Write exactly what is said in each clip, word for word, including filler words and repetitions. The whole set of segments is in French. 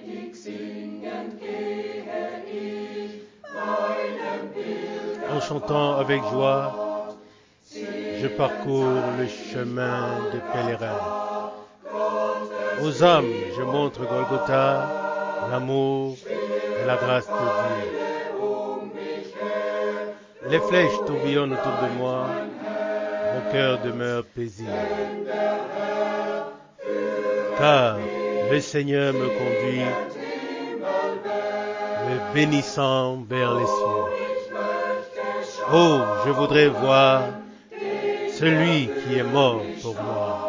En chantant avec joie, je parcours le chemin de pèlerin. Aux âmes, je montre Golgotha, l'amour et la grâce de Dieu. Les flèches tourbillonnent autour de moi, mon cœur demeure paisible. Car le Seigneur me conduit, me bénissant vers les cieux. Oh, je voudrais voir celui qui est mort pour moi.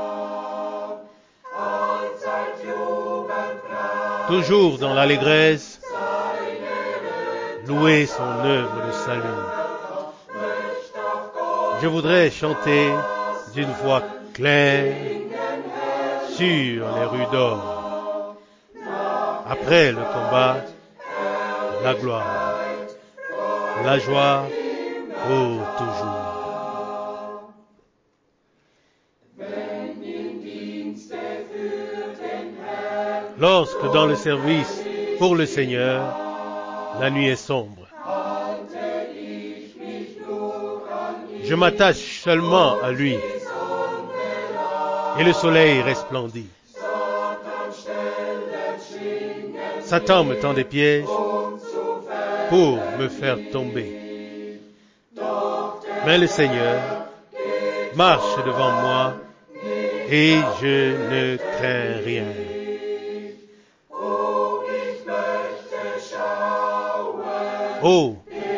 Toujours dans l'allégresse, louer son œuvre de salut. Je voudrais chanter d'une voix claire sur les rues d'or. Après le combat, la gloire, la joie pour toujours. Lorsque dans le service pour le Seigneur, la nuit est sombre, je m'attache seulement à lui et le soleil resplendit. Satan me tend des pièges pour me faire tomber. Mais le Seigneur marche devant moi et je ne crains rien. Oh,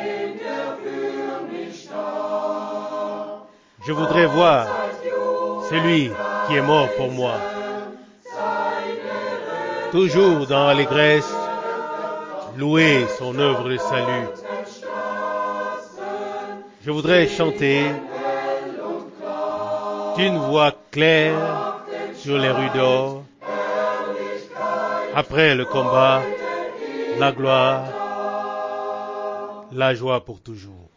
je voudrais voir celui qui est mort pour moi. Toujours dans l'allégresse, louer son œuvre de salut. Je voudrais chanter d'une voix claire sur les rues d'or. Après le combat, la gloire, la joie pour toujours.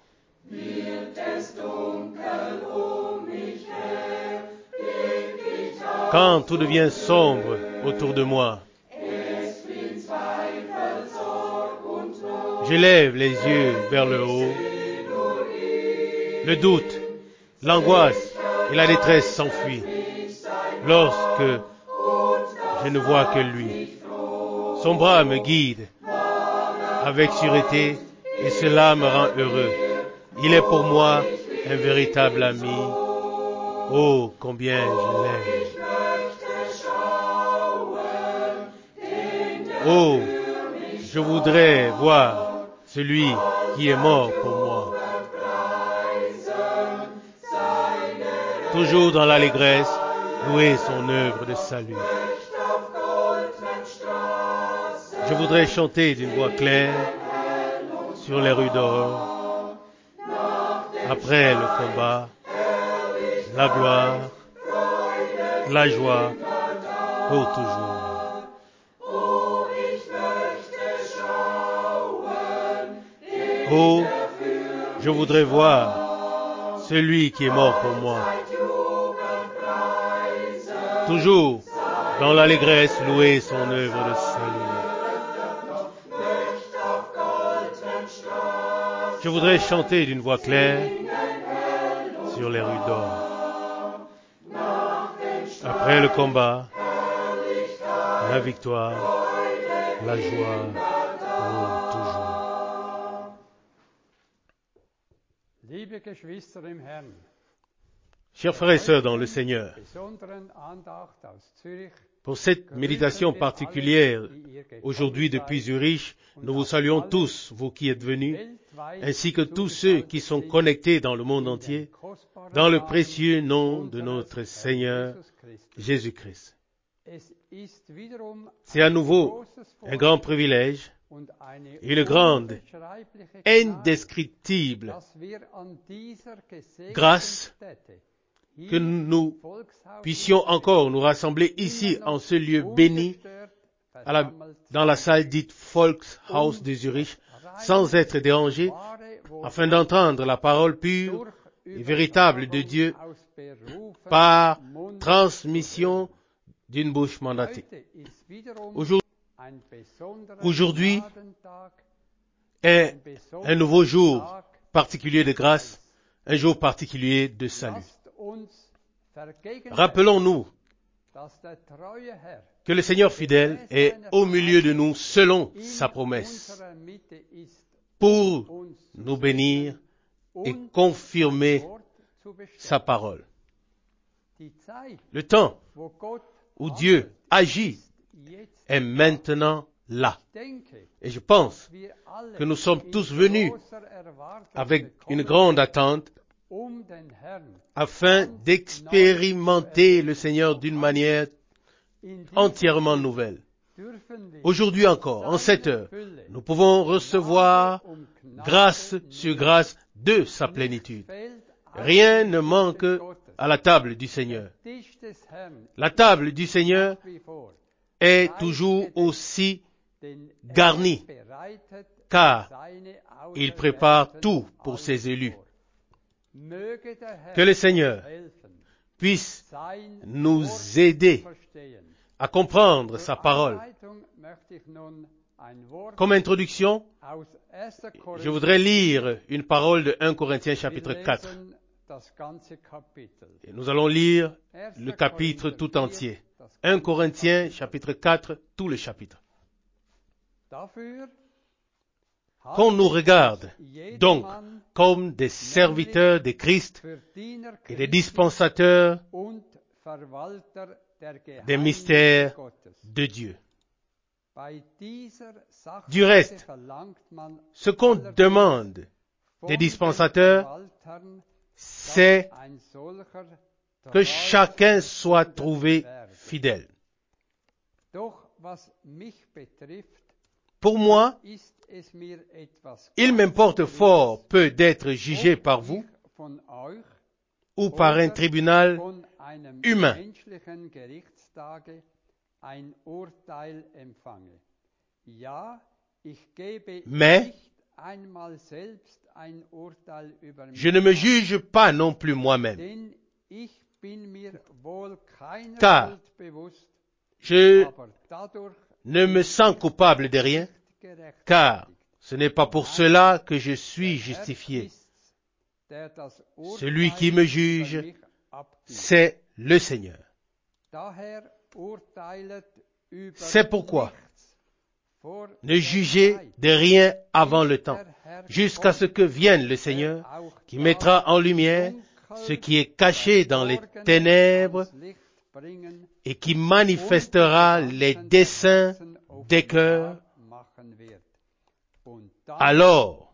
Quand tout devient sombre autour de moi, je lève les yeux vers le haut. Le doute, l'angoisse et la détresse s'enfuient lorsque je ne vois que lui. Son bras me guide avec sûreté et cela me rend heureux. Il est pour moi un véritable ami. Oh, combien je l'aime. Oh, je voudrais voir celui qui est mort pour moi. Toujours dans l'allégresse, louer son œuvre de salut. Je voudrais chanter d'une voix claire sur les rues d'or. Après le combat, la gloire, la joie pour toujours. Oh, je voudrais voir celui qui est mort pour moi. Toujours dans l'allégresse, louer son œuvre de salut. Je voudrais chanter d'une voix claire sur les rues d'or. Après le combat, la victoire, la joie pour toujours. Chers frères et sœurs dans le Seigneur, pour cette méditation particulière, aujourd'hui depuis Zurich, nous vous saluons tous, vous qui êtes venus, ainsi que tous ceux qui sont connectés dans le monde entier, dans le précieux nom de notre Seigneur Jésus-Christ. C'est à nouveau un grand privilège, une grande, indescriptible grâce que nous puissions encore nous rassembler ici en ce lieu béni, à la, dans la salle dite Volkshaus de Zurich, sans être dérangés, afin d'entendre la parole pure et véritable de Dieu par transmission d'une bouche mandatée. Aujourd'hui, Aujourd'hui est un nouveau jour particulier de grâce, un jour particulier de salut. Rappelons-nous que le Seigneur fidèle est au milieu de nous selon sa promesse pour nous bénir et confirmer sa parole. Le temps où Dieu agit est maintenant là. Et je pense que nous sommes tous venus avec une grande attente afin d'expérimenter le Seigneur d'une manière entièrement nouvelle. Aujourd'hui encore, en cette heure, nous pouvons recevoir grâce sur grâce de sa plénitude. Rien ne manque à la table du Seigneur. La table du Seigneur est toujours aussi garnie, car il prépare tout pour ses élus. Que le Seigneur puisse nous aider à comprendre sa parole. Comme introduction, je voudrais lire une parole de premier Corinthiens chapitre quatre. Et nous allons lire le chapitre tout entier. premier Corinthiens chapitre quatre, tout le chapitre. Qu'on nous regarde donc comme des serviteurs de Christ et des dispensateurs des mystères de Dieu. Du reste, ce qu'on demande des dispensateurs, c'est que chacun soit trouvé fidèle. Pour moi, il m'importe fort peu d'être jugé par vous ou par un tribunal humain. Mais je ne me juge pas non plus moi-même, car je ne me sens coupable de rien, car ce n'est pas pour cela que je suis justifié. Celui qui me juge, c'est le Seigneur. C'est pourquoi ne jugez de rien avant le temps, jusqu'à ce que vienne le Seigneur, qui mettra en lumière ce qui est caché dans les ténèbres et qui manifestera les desseins des cœurs. Alors,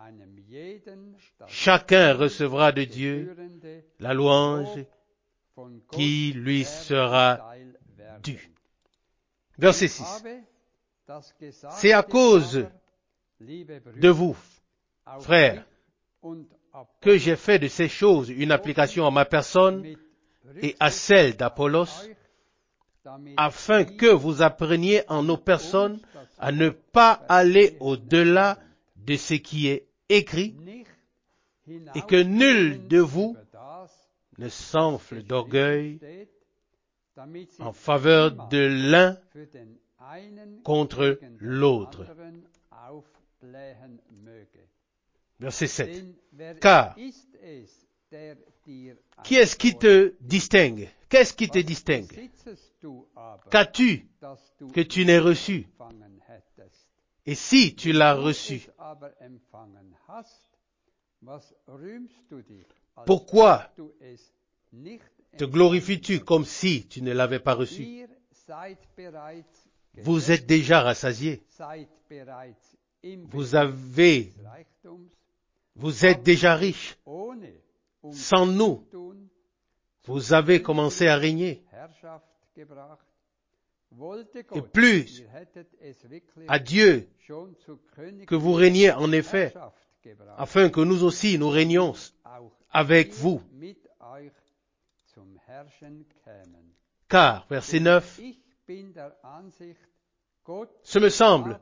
chacun recevra de Dieu la louange qui lui sera due. Verset six. C'est à cause de vous, frères, que j'ai fait de ces choses une application à ma personne et à celle d'Apollos, afin que vous appreniez en nos personnes à ne pas aller au-delà de ce qui est écrit et que nul de vous ne s'enfle d'orgueil en faveur de l'un contre l'autre. Verset sept. Car, qui est-ce qui te distingue? Qu'est-ce qui te distingue? Qu'as-tu que tu n'aies reçu? Et si tu l'as reçu, pourquoi te glorifies-tu comme si tu ne l'avais pas reçu? Vous êtes déjà rassasiés. Vous avez, vous êtes déjà riches. Sans nous, vous avez commencé à régner. Et plus à Dieu que vous régnez en effet, afin que nous aussi nous régnions avec vous. Car, verset neuf, ce me semble,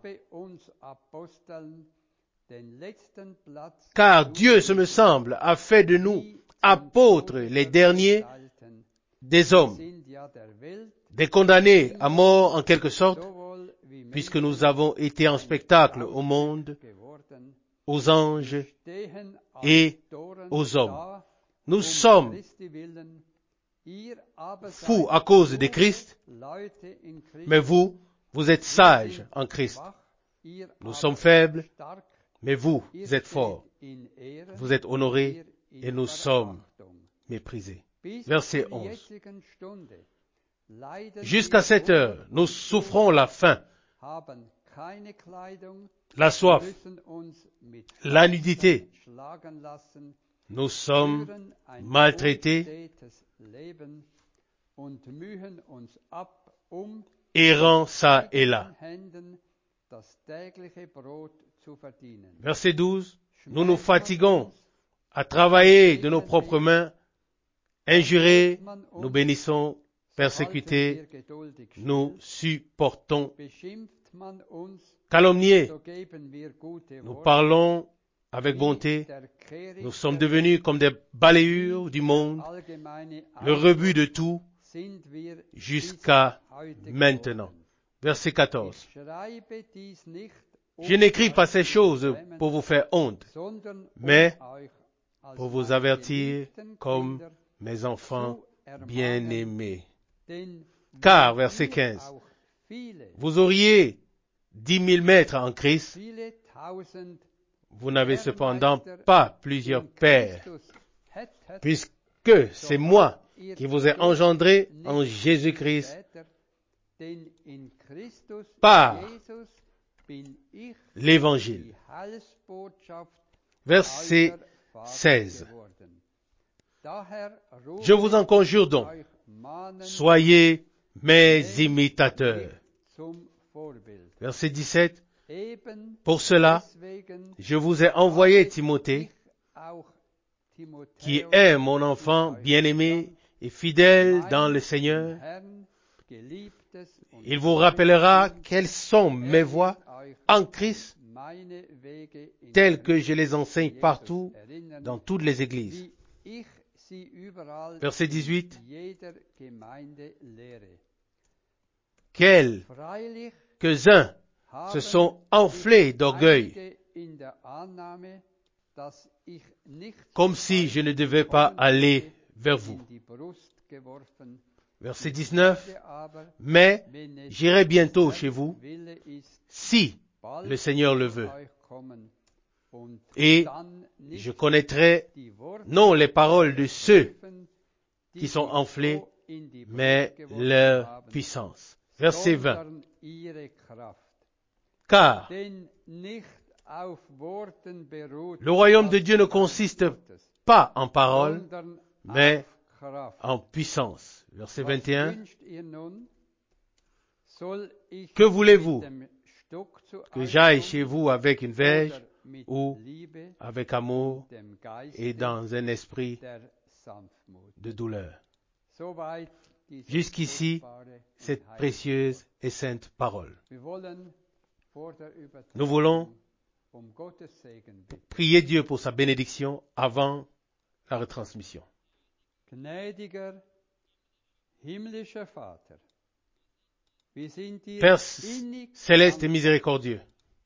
car Dieu, ce me semble, a fait de nous apôtres les derniers des hommes, des condamnés à mort en quelque sorte, puisque nous avons été en spectacle au monde, aux anges et aux hommes. Nous sommes fous à cause de Christ, mais vous, vous êtes sages en Christ. Nous sommes faibles, mais vous, vous êtes forts. Vous êtes honorés et nous sommes méprisés. Verset onze. Jusqu'à cette heure, nous souffrons la faim, la soif, la nudité. Nous sommes maltraités, errants ça et là. Verset douze. Nous nous fatiguons à travailler de nos propres mains, injurés, nous bénissons, persécutés, nous supportons, calomniés, nous parlons avec bonté, nous sommes devenus comme des balayures du monde, le rebut de tout, jusqu'à maintenant. Verset quatorze. Je n'écris pas ces choses pour vous faire honte, mais pour vous avertir comme mes enfants bien-aimés. Car, verset quinze, vous auriez dix mille maîtres en Christ, vous n'avez cependant pas plusieurs pères, puisque c'est moi qui vous ai engendré en Jésus-Christ par l'Évangile. Verset seize. Je vous en conjure donc, soyez mes imitateurs. Verset dix-sept. Pour cela, je vous ai envoyé Timothée, qui est mon enfant bien-aimé et fidèle dans le Seigneur. Il vous rappellera quelles sont mes voies en Christ, telles que je les enseigne partout, dans toutes les églises. Verset dix-huit. Quelques-uns se sont enflés d'orgueil, comme si je ne devais pas aller vers vous. Verset dix-neuf. Mais j'irai bientôt chez vous, si le Seigneur le veut. Et je connaîtrai non les paroles de ceux qui sont enflés, mais leur puissance. Verset vingt. Car le royaume de Dieu ne consiste pas en paroles, mais en puissance. Verset vingt et un. Que voulez-vous? Que j'aille chez vous avec une verge ou avec amour et dans un esprit de douleur. Jusqu'ici, cette précieuse et sainte parole. Nous voulons prier Dieu pour sa bénédiction avant la retransmission. Père céleste et miséricordieux,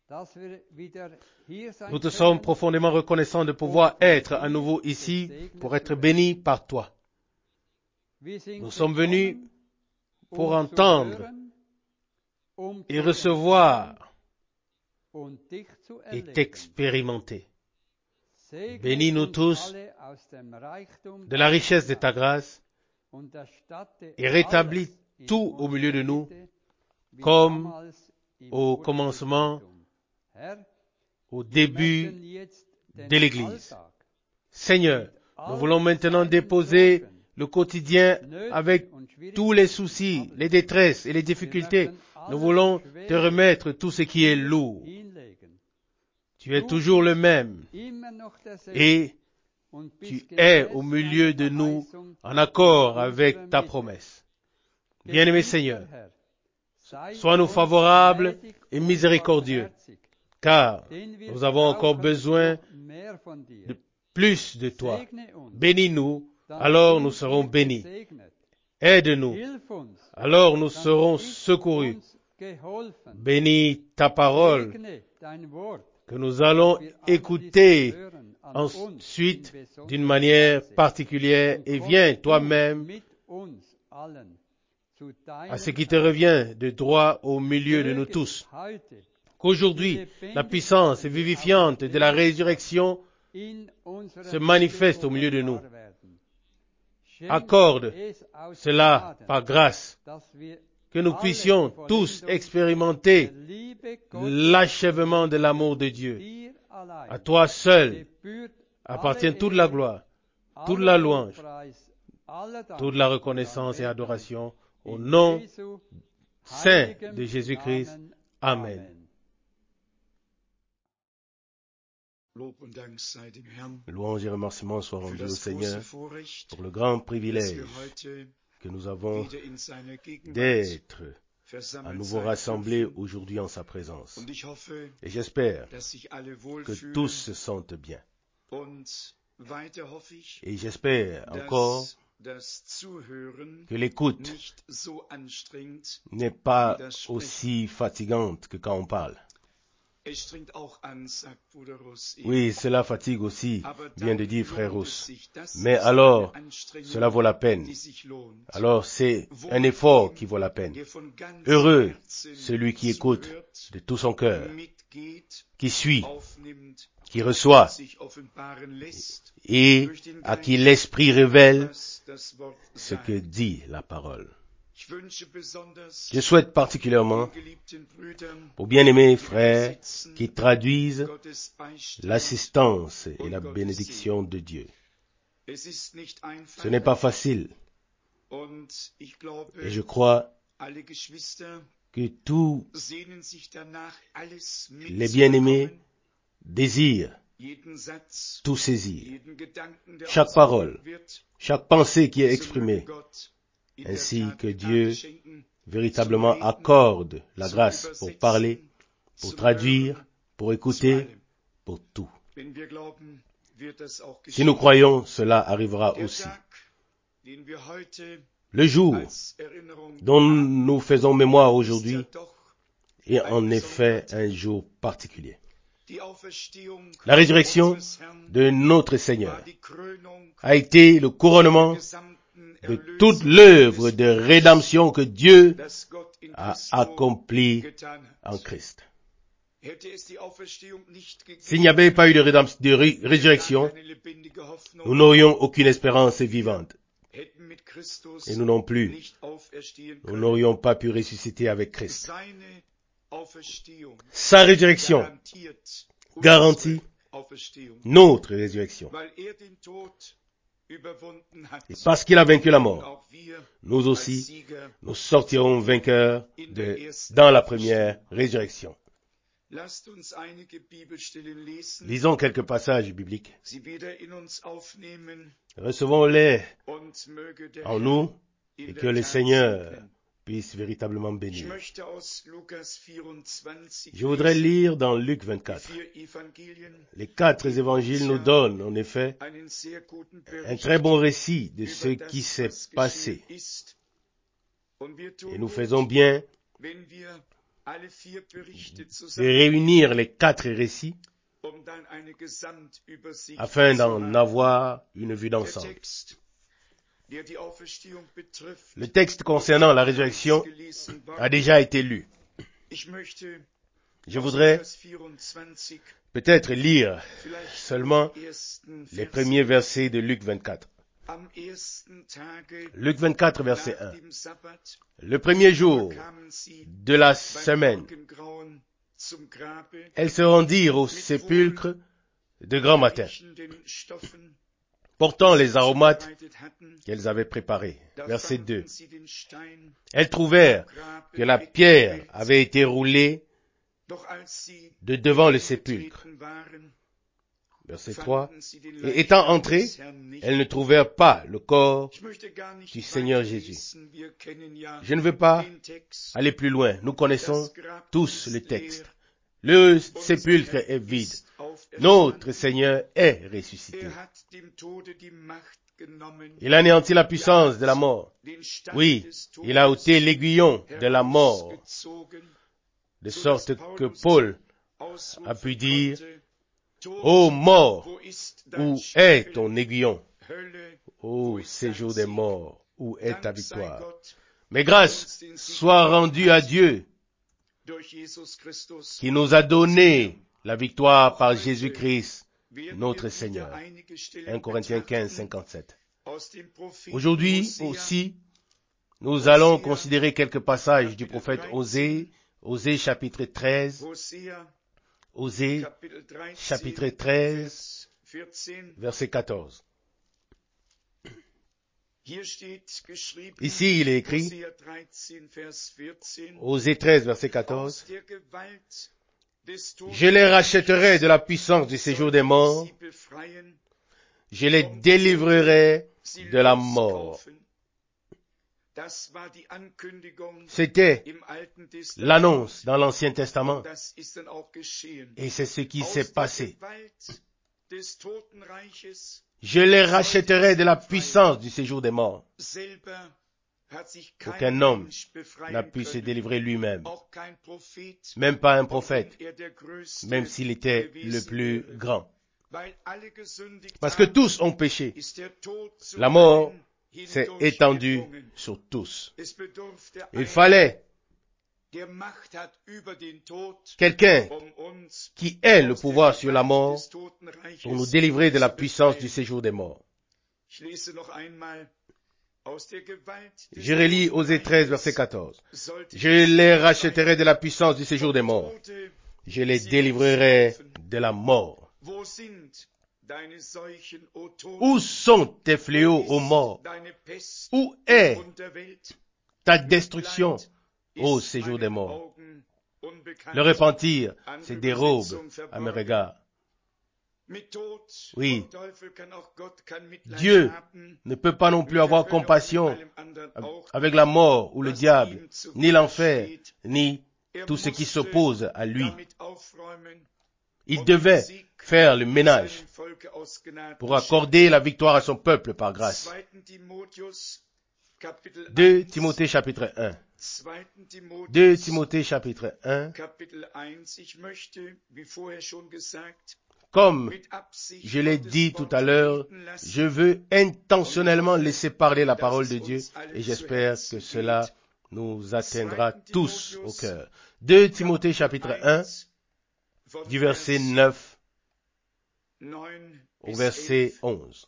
nous te sommes profondément reconnaissants de pouvoir être à nouveau ici pour être bénis par toi. Nous sommes venus pour entendre et recevoir et t'expérimenter. Bénis-nous tous de la richesse de ta grâce et rétablis tout au milieu de nous comme au commencement, au début de l'Église. Seigneur, nous voulons maintenant déposer le quotidien avec tous les soucis, les détresses et les difficultés. Nous voulons te remettre tout ce qui est lourd. Tu es toujours le même et tu es au milieu de nous en accord avec ta promesse. Bien-aimé Seigneur, sois-nous favorables et miséricordieux, car nous avons encore besoin de plus de toi. Bénis-nous, alors nous serons bénis. Aide-nous, alors nous serons secourus. bénis ta parole que nous allons écouter ensuite d'une manière particulière et viens toi-même à ce qui te revient de droit au milieu de nous tous. Qu'aujourd'hui, la puissance vivifiante de la résurrection se manifeste au milieu de nous. Accorde cela par grâce, que nous puissions tous expérimenter l'achèvement de l'amour de Dieu. À toi seul appartient toute la gloire, toute la louange, toute la reconnaissance et adoration au nom saint de Jésus-Christ. Amen. Louange et remerciements soient rendus au Seigneur pour le grand privilège que nous avons d'être à nouveau rassemblés aujourd'hui en sa présence. Et j'espère que tous se sentent bien. Et j'espère encore que l'écoute n'est pas aussi fatigante que quand on parle. Oui, cela fatigue aussi, vient de dire frère Rousse. Mais alors, cela vaut la peine. Alors c'est un effort qui vaut la peine. Heureux celui qui écoute de tout son cœur, qui suit, qui reçoit et à qui l'Esprit révèle ce que dit la parole. Je souhaite particulièrement aux bien-aimés frères qui traduisent l'assistance et la bénédiction de Dieu. Ce n'est pas facile. Et je crois que tous les bien-aimés désirent tout saisir. Chaque parole, chaque pensée qui est exprimée, ainsi que Dieu véritablement accorde la grâce pour parler, pour traduire, pour écouter, pour tout. Si nous croyons, cela arrivera aussi. Le jour dont nous faisons mémoire aujourd'hui est en effet un jour particulier. La résurrection de notre Seigneur a été le couronnement de toute l'œuvre de rédemption que Dieu a accomplie en Christ. S'il n'y avait pas eu de, rédemption, de ré, résurrection, nous n'aurions aucune espérance vivante. Et nous non plus. Nous n'aurions pas pu ressusciter avec Christ. Sa résurrection garantit notre résurrection. Et parce qu'il a vaincu la mort, nous aussi, nous sortirons vainqueurs de, dans la première résurrection. Lisons quelques passages bibliques. Recevons-les en nous et que le Seigneur puisse véritablement bénir. Je voudrais lire dans Luc vingt-quatre. Les quatre évangiles nous donnent en effet un très bon récit de ce qui s'est passé. Et nous faisons bien de réunir les quatre récits afin d'en avoir une vue d'ensemble. Le texte concernant la résurrection a déjà été lu. Je voudrais peut-être lire seulement les premiers versets de Luc vingt-quatre. Luc vingt-quatre, verset un. Le premier jour de la semaine, elles se rendirent au sépulcre de grand matin, portant les aromates qu'elles avaient préparés. Verset deux. Elles trouvèrent que la pierre avait été roulée de devant le sépulcre. Verset trois. Et étant entrées, elles ne trouvèrent pas le corps du Seigneur Jésus. Je ne veux pas aller plus loin. Nous connaissons tous le texte. Le sépulcre est vide. Notre Seigneur est ressuscité. Il a anéanti la puissance de la mort. Oui, il a ôté l'aiguillon de la mort. de sorte que Paul a pu dire, ô mort, où est ton aiguillon? Ô séjour des morts, où est ta victoire? Mais grâce soit rendue à Dieu, qui nous a donné la victoire par Jésus-Christ, notre Seigneur. un Corinthiens quinze, cinquante-sept. Aujourd'hui aussi, nous allons considérer quelques passages du prophète Osée, Osée chapitre treize, Osée chapitre treize, verset quatorze. Ici, il est écrit, Osée treize, verset quatorze, « Je les rachèterai de la puissance du séjour des morts, je les délivrerai de la mort. » C'était l'annonce dans l'Ancien Testament, et c'est ce qui s'est passé. Je les rachèterai de la puissance du séjour des morts. Aucun homme n'a pu se délivrer lui-même, même pas un prophète, même s'il était le plus grand. Parce que tous ont péché. La mort s'est étendue sur tous. Il fallait quelqu'un qui ait le pouvoir sur la mort pour nous délivrer de la puissance du séjour des morts. Je relis Osée treize, verset quatorze. « Je les rachèterai de la puissance du séjour des morts. Je les délivrerai de la mort. » Où sont tes fléaux, ô mort? Où est ta destruction, ô séjour des morts? Le repentir se dérobe à mes regards. Oui, Dieu ne peut pas non plus avoir compassion avec la mort ou le diable, ni l'enfer, ni tout ce qui s'oppose à lui. Il devait faire le ménage pour accorder la victoire à son peuple par grâce. deux Timothée chapitre un. deux Timothée chapitre un. Comme je l'ai dit tout à l'heure, je veux intentionnellement laisser parler la parole de Dieu et j'espère que cela nous atteindra tous au cœur. deux Timothée chapitre un, du verset neuf au verset onze.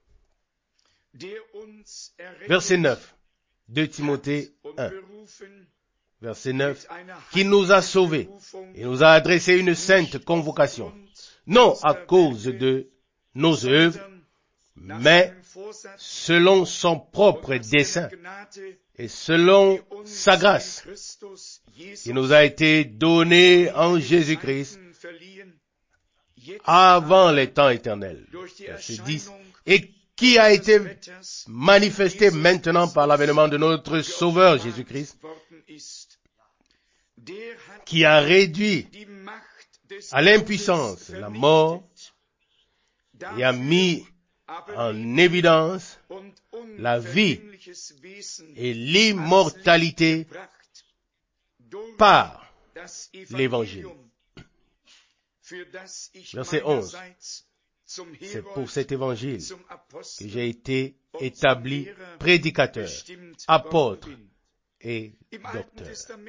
Verset neuf, deux Timothée un, verset neuf, qui nous a sauvés et nous a adressé une sainte convocation, non à cause de nos œuvres, mais selon son propre dessein et selon sa grâce, qui nous a été donnée en Jésus-Christ avant les temps éternels. Verset dix. Et qui a été manifesté maintenant par l'avènement de notre Sauveur Jésus-Christ, qui a réduit à l'impuissance la mort et a mis en évidence la vie et l'immortalité par l'Évangile. Verset onze. C'est pour cet évangile que j'ai été établi prédicateur, apôtre et docteur.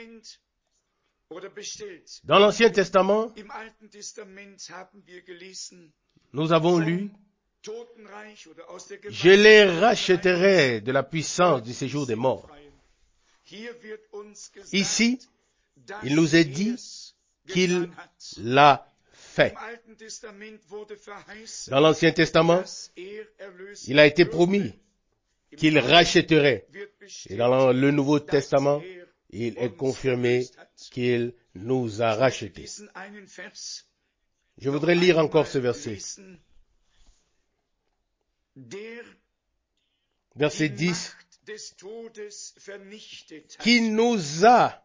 Dans l'Ancien Testament, nous avons lu, « Je les rachèterai de la puissance du séjour des morts. » Ici, il nous est dit qu'il l'a fait. Dans l'Ancien Testament, il a été promis qu'il rachèterait. Et dans le Nouveau Testament, il est confirmé qu'il nous a rachetés. Je voudrais lire encore ce verset. Verset dix. Qui nous a,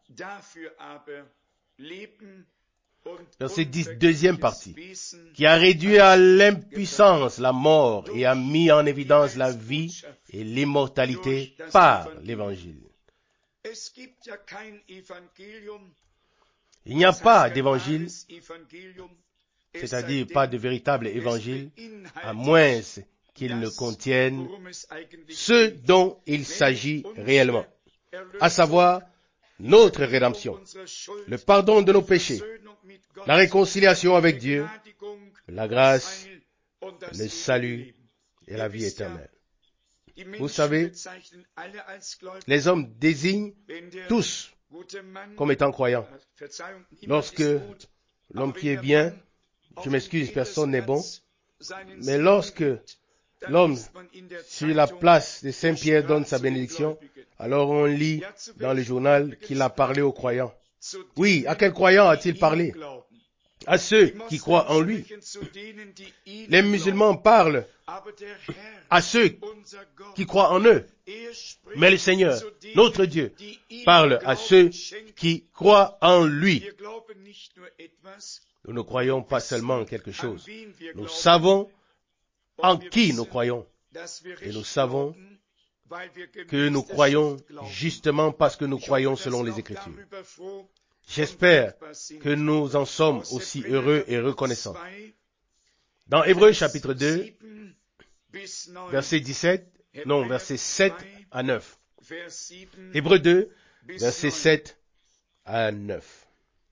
verset dix, deuxième partie, qui a réduit à l'impuissance la mort et a mis en évidence la vie et l'immortalité par l'Évangile. Il n'y a pas d'évangile, c'est-à-dire pas de véritable évangile, à moins qu'il ne contienne ce dont il s'agit réellement, à savoir notre rédemption, le pardon de nos péchés, la réconciliation avec Dieu, la grâce, le salut et la vie éternelle. Vous savez, les hommes désignent tous comme étant croyants. Lorsque l'homme qui est bien, je m'excuse, personne n'est bon, mais lorsque l'homme sur la place de Saint-Pierre donne sa bénédiction, alors on lit dans le journal qu'il a parlé aux croyants. Oui, à quels croyants a-t-il parlé? À ceux qui croient en lui. Les musulmans parlent à ceux qui croient en eux. Mais le Seigneur, notre Dieu, parle à ceux qui croient en lui. Nous ne croyons pas seulement en quelque chose. Nous savons en qui nous croyons. Et nous savons que nous croyons justement parce que nous croyons selon les Écritures. J'espère que nous en sommes aussi heureux et reconnaissants. Dans Hébreux chapitre deux, verset dix-sept, non, verset sept à neuf. Hébreux deux, verset sept à neuf.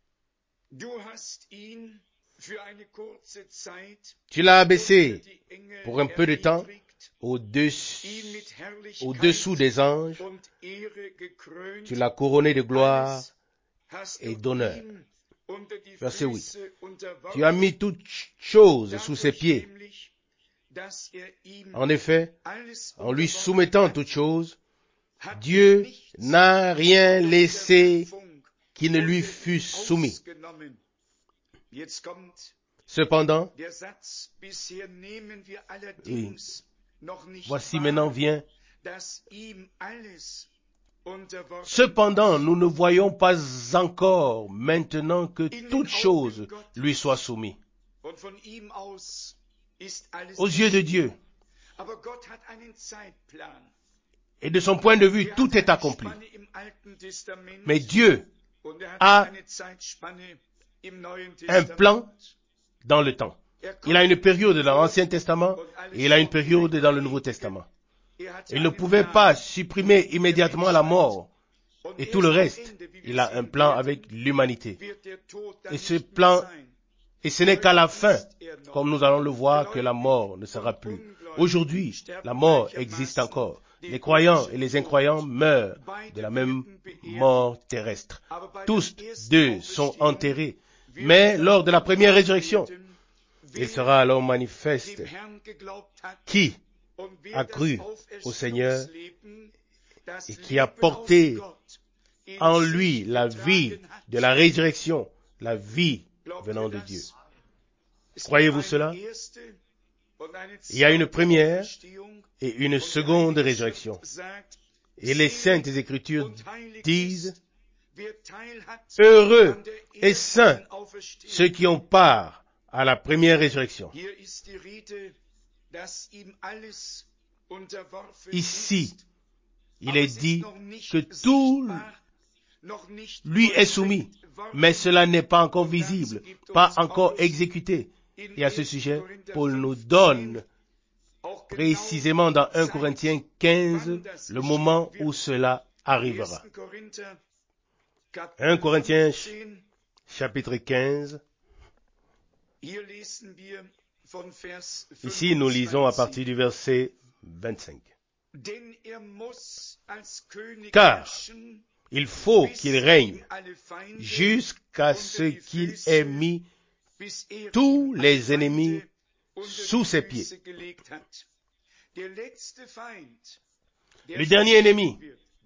Tu l'as abaissé pour un peu de temps au-dessus, au-dessous des anges. Tu l'as couronné de gloire et d'honneur. Verset huit. Tu as mis toutes choses sous ses pieds. En effet, en lui soumettant toutes choses, Dieu n'a rien laissé qui ne lui fût soumis. Cependant, oui, voici maintenant vient. Cependant, nous ne voyons pas encore maintenant que toute chose lui soit soumise. Aux yeux de Dieu. Et de son point de vue, tout est accompli. Mais Dieu a un plan dans le temps. Il a une période dans l'Ancien Testament et il a une période dans le Nouveau Testament. Il ne pouvait pas supprimer immédiatement la mort et tout le reste. Il a un plan avec l'humanité. Et ce plan, et ce n'est qu'à la fin, comme nous allons le voir, que la mort ne sera plus. Aujourd'hui, la mort existe encore. Les croyants et les incroyants meurent de la même mort terrestre. Tous deux sont enterrés. Mais lors de la première résurrection, il sera alors manifeste qui a cru au Seigneur et qui a porté en lui la vie de la résurrection, la vie venant de Dieu. Croyez-vous cela? Il y a une première et une seconde résurrection. Et les Saintes Écritures disent, heureux et saints ceux qui ont part à la première résurrection. Ici, il est dit que tout lui est soumis, mais cela n'est pas encore visible, pas encore exécuté. Et à ce sujet, Paul nous donne précisément dans un Corinthiens quinze le moment où cela arrivera. un Corinthiens chapitre quinze. Ici, nous lisons à partir du verset vingt-cinq. Car il faut qu'il règne jusqu'à ce qu'il ait mis tous les ennemis sous ses pieds. Le dernier ennemi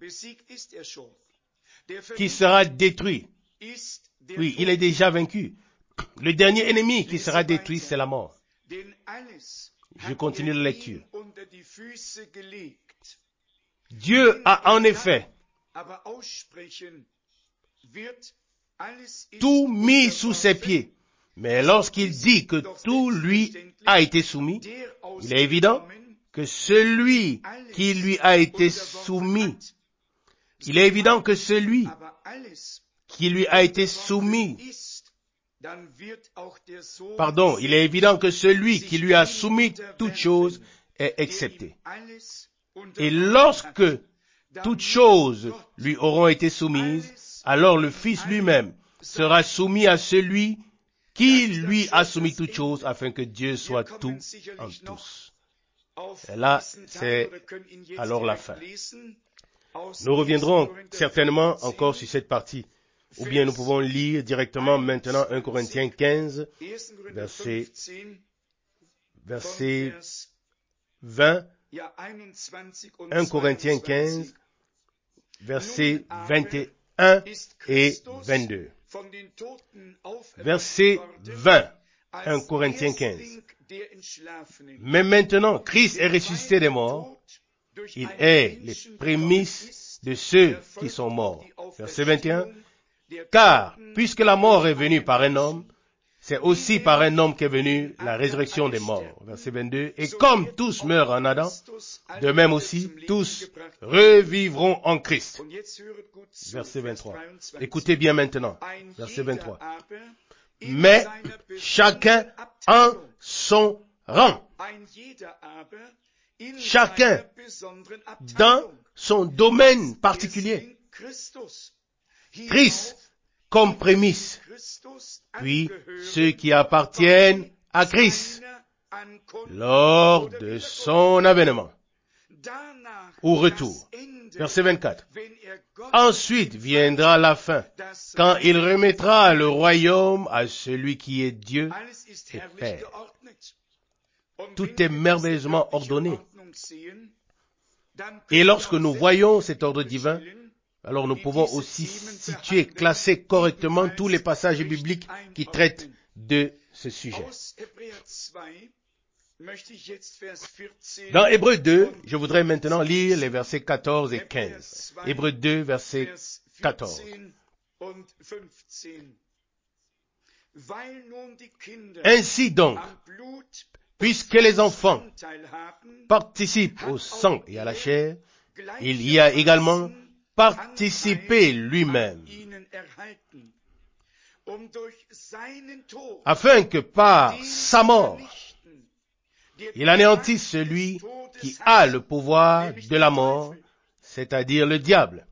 qui sera détruit, oui, il est déjà vaincu. Le dernier ennemi qui sera détruit, c'est la mort. Je continue la lecture. Dieu a en effet tout mis sous ses pieds. Mais lorsqu'il dit que tout lui a été soumis, il est évident que celui qui lui a été soumis, il est évident que celui qui lui a été soumis, pardon, il est évident que celui qui lui a soumis toutes choses est accepté. Et lorsque toutes choses lui auront été soumises, alors le Fils lui-même sera soumis à celui qui lui a soumis toutes choses, afin que Dieu soit tout en tous. Et là, c'est alors la fin. Nous reviendrons certainement encore sur cette partie. Ou bien nous pouvons lire directement maintenant un Corinthiens quinze, verset, verset vingt, un Corinthiens quinze, versets vingt et un et vingt-deux. Verset vingt, un Corinthiens quinze. Mais maintenant, Christ est ressuscité des morts. Il est les prémices de ceux qui sont morts. Verset vingt et un. Car, puisque la mort est venue par un homme, c'est aussi par un homme qu'est venue la résurrection des morts. Verset vingt-deux. Et comme tous meurent en Adam, de même aussi, tous revivront en Christ. Verset vingt-trois. Écoutez bien maintenant. Verset vingt-trois. Mais chacun en son rang. Chacun dans son domaine particulier. Christ comme prémisse, puis ceux qui appartiennent à Christ lors de son avènement ou retour. Verset vingt-quatre. Ensuite viendra la fin, quand il remettra le royaume à celui qui est Dieu et Père. Tout est merveilleusement ordonné. Et lorsque nous voyons cet ordre divin, alors nous pouvons aussi situer, classer correctement tous les passages bibliques qui traitent de ce sujet. Dans Hébreux deux, je voudrais maintenant lire les versets quatorze et quinze. Hébreux deux, verset quatorze. Ainsi donc, puisque les enfants participent au sang et à la chair, il y a également participé lui-même, afin que par sa mort, il anéantisse celui qui a le pouvoir de la mort, c'est-à-dire le diable.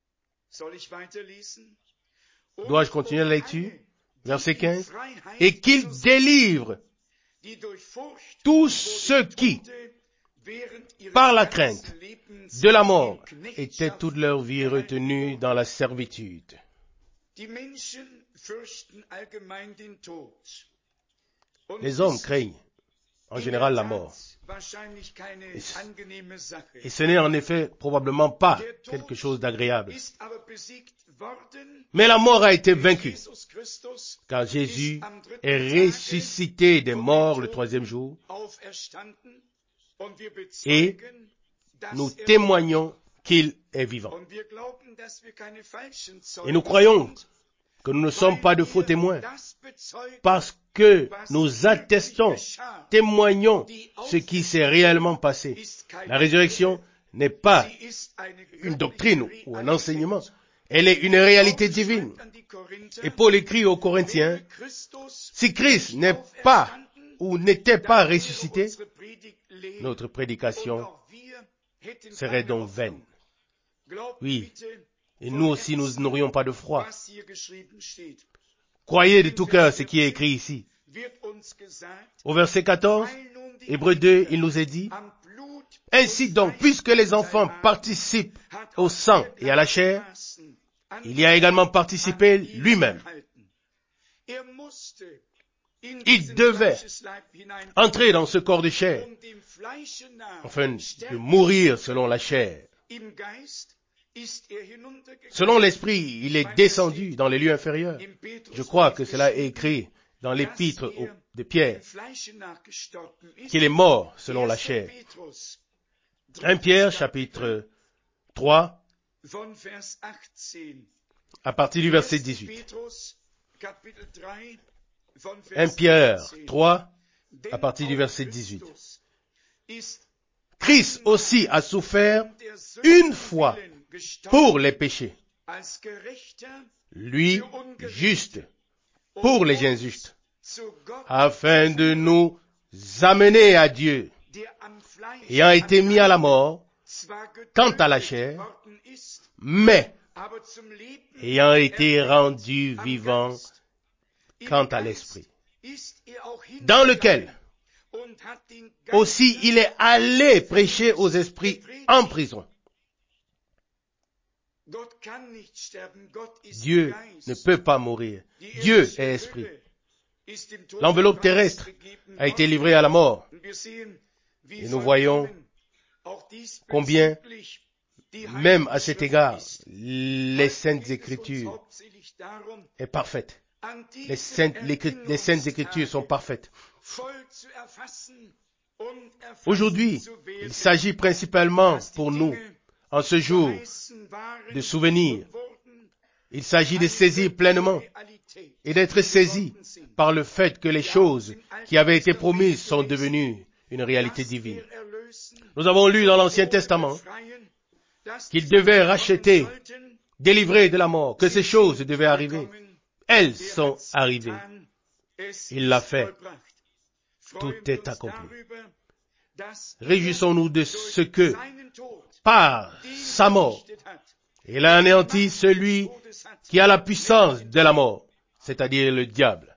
Dois-je continuer la lecture? Verset quinze. Et qu'il délivre tous ceux qui, par la crainte de la mort, étaient toute leur vie retenus dans la servitude. Les hommes craignent en général la mort. Et ce n'est en effet probablement pas quelque chose d'agréable. Mais la mort a été vaincue, car Jésus est ressuscité des morts le troisième jour, et nous témoignons qu'il est vivant. Et nous croyons que nous ne sommes pas de faux témoins, parce que nous attestons, témoignons ce qui s'est réellement passé. La résurrection n'est pas une doctrine ou un enseignement, elle est une réalité divine. Et Paul écrit aux Corinthiens, si Christ n'est pas ou n'était pas ressuscité, notre prédication serait donc vaine. Oui, et nous aussi, nous n'aurions pas de foi. Croyez de tout cœur ce qui est écrit ici. Au verset quatorze, Hébreux deux, il nous est dit, ainsi donc, puisque les enfants participent au sang et à la chair, il y a également participé lui-même. Il devait entrer dans ce corps de chair, afin de mourir selon la chair. Selon l'esprit, il est descendu dans les lieux inférieurs. Je crois que cela est écrit dans l'épître de Pierre, qu'il est mort selon la chair. premier Pierre, chapitre trois, à partir du verset dix-huit. premier Pierre trois, à partir du verset dix-huit. Christ aussi a souffert une fois pour les péchés, lui juste, pour les injustes, afin de nous amener à Dieu, ayant été mis à la mort, quant à la chair, mais ayant été rendu vivant quant à l'esprit, dans lequel aussi il est allé prêcher aux esprits en prison. Dieu ne peut pas mourir. Dieu est esprit. L'enveloppe terrestre a été livrée à la mort. Et nous voyons combien, même à cet égard, les Saintes Écritures est parfaite. Les Saintes, les, les Saintes Écritures sont parfaites. Aujourd'hui, il s'agit principalement pour nous, en ce jour, de souvenirs. Il s'agit de saisir pleinement et d'être saisi par le fait que les choses qui avaient été promises sont devenues une réalité divine. Nous avons lu dans l'Ancien Testament qu'il devait racheter, délivrer de la mort, que ces choses devaient arriver. Elles sont arrivées. Il l'a fait. Tout est accompli. Réjouissons-nous de ce que, par sa mort, il a anéanti celui qui a la puissance de la mort, c'est-à-dire le diable.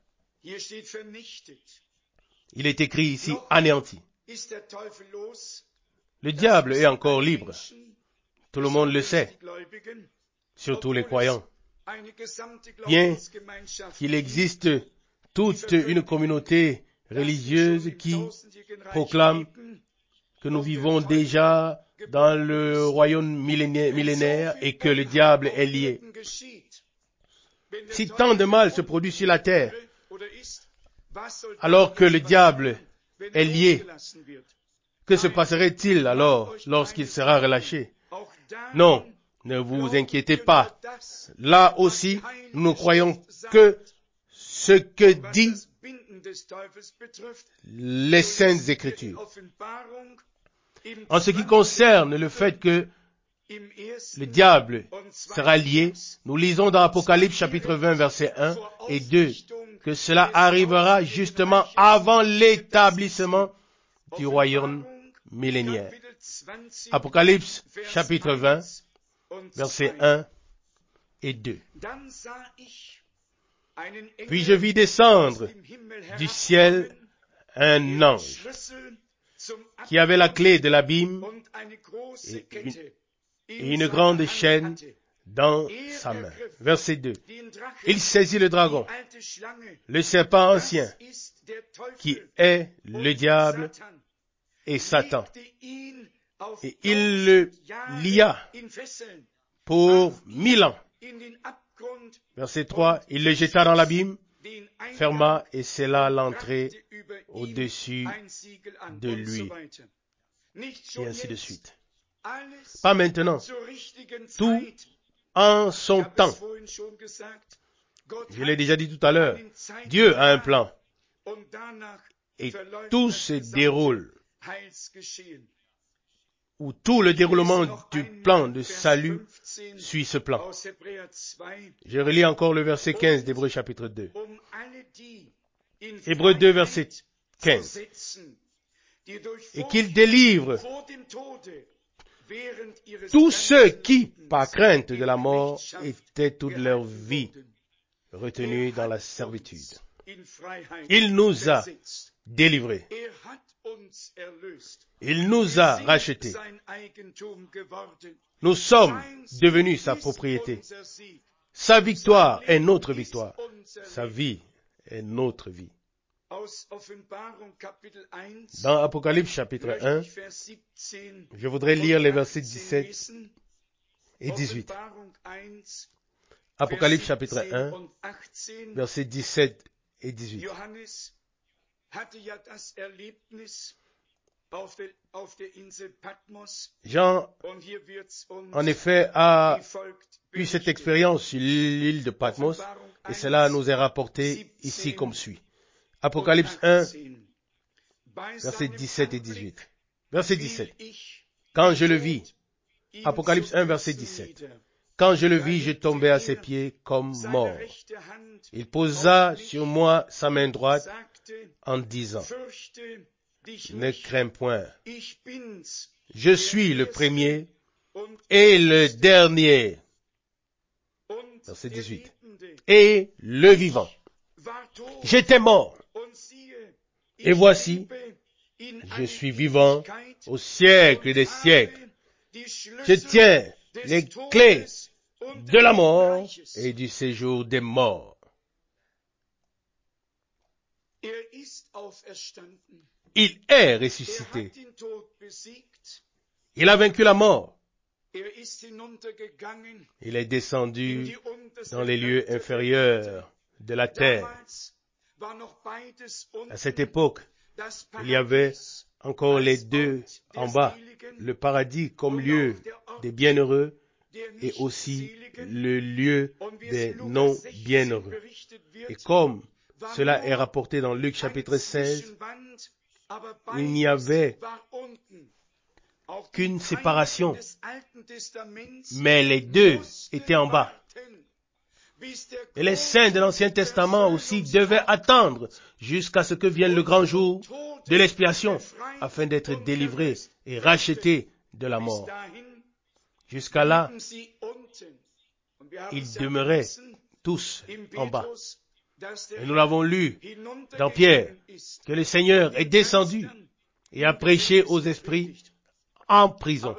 Il est écrit ici anéanti. Le diable est encore libre. Tout le monde le sait, surtout les croyants. Bien qu'il existe toute une communauté religieuse qui proclame que nous vivons déjà dans le royaume millénaire et que le diable est lié. Si tant de mal se produit sur la terre, alors que le diable est lié, que se passerait-il alors lorsqu'il sera relâché? Non, ne vous inquiétez pas. Là aussi, nous ne croyons que ce que dit les Saintes Écritures. En ce qui concerne le fait que le diable sera lié, nous lisons dans Apocalypse chapitre vingt, versets un et deux, que cela arrivera justement avant l'établissement du royaume millénaire. Apocalypse chapitre vingt, versets un et deux. Puis je vis descendre du ciel un ange qui avait la clé de l'abîme et une, et une grande chaîne dans sa main. Verset deux. Il saisit le dragon, le serpent ancien, qui est le diable et Satan. Et il le lia pour mille ans. Verset trois. Il le jeta dans l'abîme, ferma et scella l'entrée au-dessus de lui. Et ainsi de suite. Pas maintenant. Tout en son temps. Je l'ai déjà dit tout à l'heure. Dieu a un plan. Et tout se déroule, ou tout le déroulement du plan de salut suit ce plan. Je relis encore le verset quinze d'Hébreux chapitre deux. Hébreux deux, verset quinze. Et qu'il délivre tous ceux qui, par crainte de la mort, étaient toute leur vie retenus dans la servitude. Il nous a délivrés. Il nous a rachetés. Nous sommes devenus sa propriété. Sa victoire est notre victoire. Sa vie est notre vie. Dans Apocalypse chapitre un, je voudrais lire les versets dix-sept et dix-huit. Apocalypse chapitre un, versets dix-sept et dix-huit. Jean, en effet, a eu cette expérience sur l'île de Patmos, et cela nous est rapporté ici comme suit. Apocalypse un, versets dix-sept et dix-huit. Verset dix-sept. Quand je le vis, Apocalypse un, verset dix-sept. Quand je le vis, je tombai à ses pieds comme mort. Il posa sur moi sa main droite en disant, ne crains point, je suis le premier et le dernier. Verset dix-huit. Et le vivant. J'étais mort. Et voici, je suis vivant au siècle des siècles. Je tiens les clés de la mort et du séjour des morts. Il est ressuscité. Il a vaincu la mort. Il est descendu dans les lieux inférieurs de la terre. À cette époque, il y avait encore les deux en bas, le paradis comme lieu des bienheureux et aussi le lieu des non-bienheureux. Et comme cela est rapporté dans Luc chapitre seize, il n'y avait qu'une séparation, mais les deux étaient en bas. Et les saints de l'Ancien Testament aussi devaient attendre jusqu'à ce que vienne le grand jour de l'expiation, afin d'être délivrés et rachetés de la mort. Jusqu'à là, ils demeuraient tous en bas. Et nous l'avons lu dans Pierre, que le Seigneur est descendu et a prêché aux esprits en prison.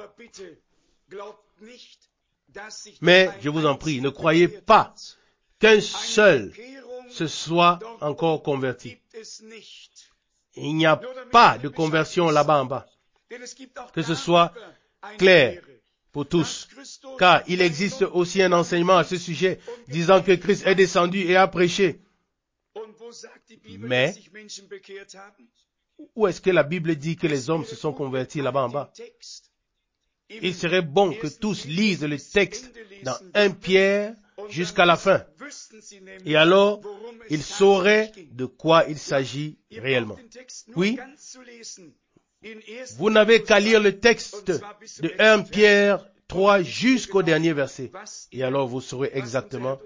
Mais, je vous en prie, ne croyez pas qu'un seul se soit encore converti. Il n'y a pas de conversion là-bas en bas. Que ce soit clair pour tous. Car il existe aussi un enseignement à ce sujet, disant que Christ est descendu et a prêché. Mais, où est-ce que la Bible dit que les hommes se sont convertis là-bas en bas? Il serait bon que tous lisent le texte dans un Pierre jusqu'à la fin. Et alors, ils sauraient de quoi il s'agit réellement. Oui, vous n'avez qu'à lire le texte de un Pierre trois jusqu'au dernier verset. Et alors vous saurez exactement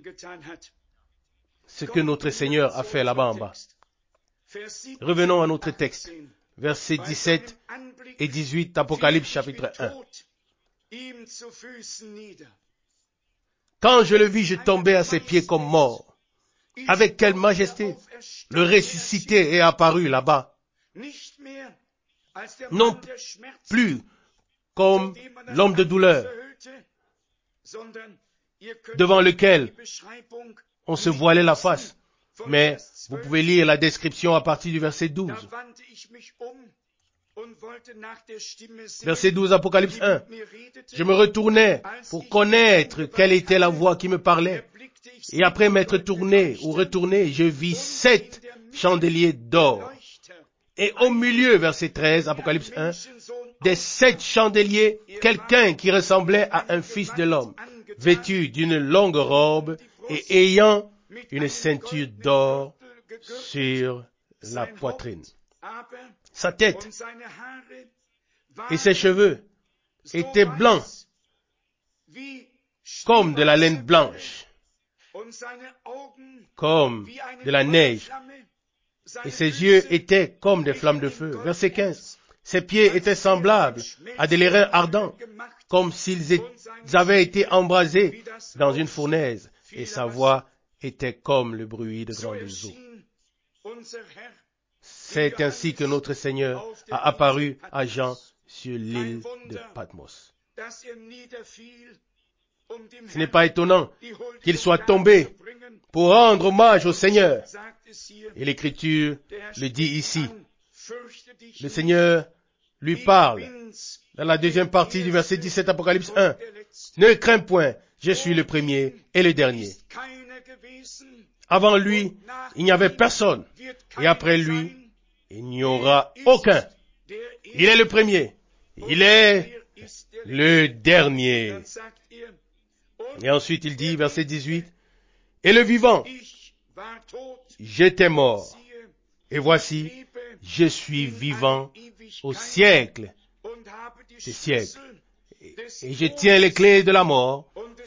ce que notre Seigneur a fait là-bas en bas. Revenons à notre texte. Versets dix-sept et dix-huit, Apocalypse chapitre un. Quand je le vis, je tombais à ses pieds comme mort. Avec quelle majesté le ressuscité est apparu là-bas. Non plus comme l'homme de douleur, devant lequel on se voilait la face. Mais vous pouvez lire la description à partir du verset douze. Verset douze, Apocalypse un. Je me retournai pour connaître quelle était la voix qui me parlait. Et après m'être tourné ou retourné, je vis sept chandeliers d'or. Et au milieu, verset treize, Apocalypse un, des sept chandeliers, quelqu'un qui ressemblait à un fils de l'homme, vêtu d'une longue robe et ayant une ceinture d'or sur la poitrine. Sa tête et ses cheveux étaient blancs comme de la laine blanche, comme de la neige, et ses yeux étaient comme des flammes de feu. Verset quinze. Ses pieds étaient semblables à des lérins ardents, comme s'ils avaient été embrasés dans une fournaise, et sa voix était comme le bruit de grandes eaux. C'est ainsi que notre Seigneur a apparu à Jean sur l'île de Patmos. Ce n'est pas étonnant qu'il soit tombé pour rendre hommage au Seigneur. Et l'Écriture le dit ici. Le Seigneur lui parle dans la deuxième partie du verset dix-sept, Apocalypse un. Ne crains point, je suis le premier et le dernier. Avant lui, il n'y avait personne. Et après lui, il n'y aura aucun. Il est le premier. Il est le dernier. Et ensuite il dit, verset dix-huit, et le vivant, j'étais mort. Et voici, je suis vivant au siècle des siècles. Et je tiens les clés de la mort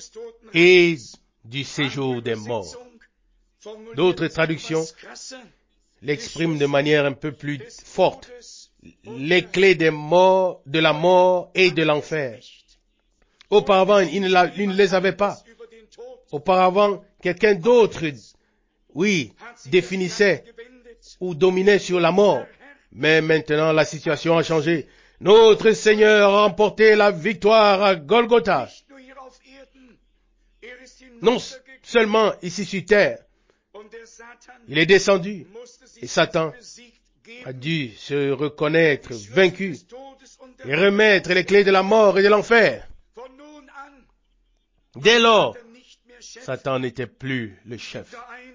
et du séjour des morts. D'autres traductions l'expriment de manière un peu plus forte. Les clés des morts, de la mort et de l'enfer. Auparavant, il ne, la, il ne les avait pas. Auparavant, quelqu'un d'autre, oui, définissait ou dominait sur la mort. Mais maintenant, la situation a changé. Notre Seigneur a remporté la victoire à Golgotha. Non seulement ici sur terre, il est descendu et Satan a dû se reconnaître vaincu et remettre les clés de la mort et de l'enfer. Dès lors, Satan n'était plus le chef.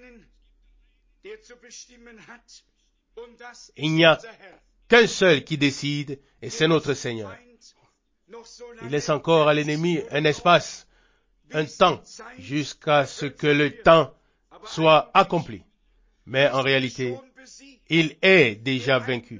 Il n'y a qu'un seul qui décide et c'est notre Seigneur. Il laisse encore à l'ennemi un espace, un temps, jusqu'à ce que le temps soit accompli. Mais en réalité, il est déjà vaincu.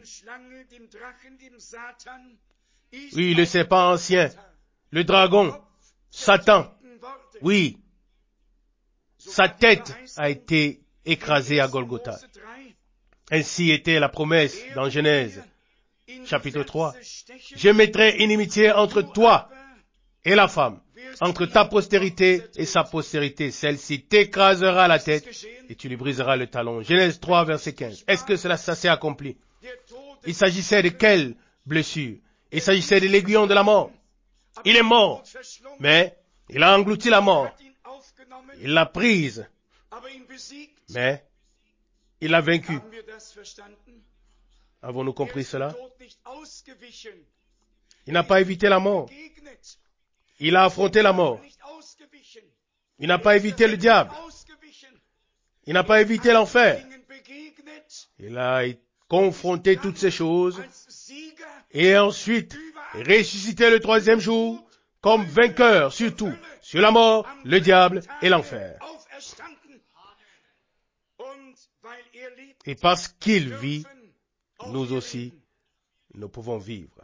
Oui, le serpent ancien, le dragon, Satan, oui, sa tête a été écrasée à Golgotha. Ainsi était la promesse dans Genèse, chapitre trois. Je mettrai inimitié entre toi et la femme, entre ta postérité et sa postérité. Celle-ci t'écrasera la tête et tu lui briseras le talon. Genèse trois, verset quinze. Est-ce que cela ça s'est accompli? Il s'agissait de quelle blessure? Il s'agissait de l'aiguillon de la mort. Il est mort, mais il a englouti la mort. Il l'a prise, mais il l'a vaincu. Avons-nous compris cela? Il n'a pas évité la mort. Il a affronté la mort. Il n'a pas évité le diable. Il n'a pas évité l'enfer. Il a confronté toutes ces choses et ensuite ressuscité le troisième jour comme vainqueur sur tout, sur la mort, le diable et l'enfer. Et parce qu'il vit, nous aussi, nous pouvons vivre.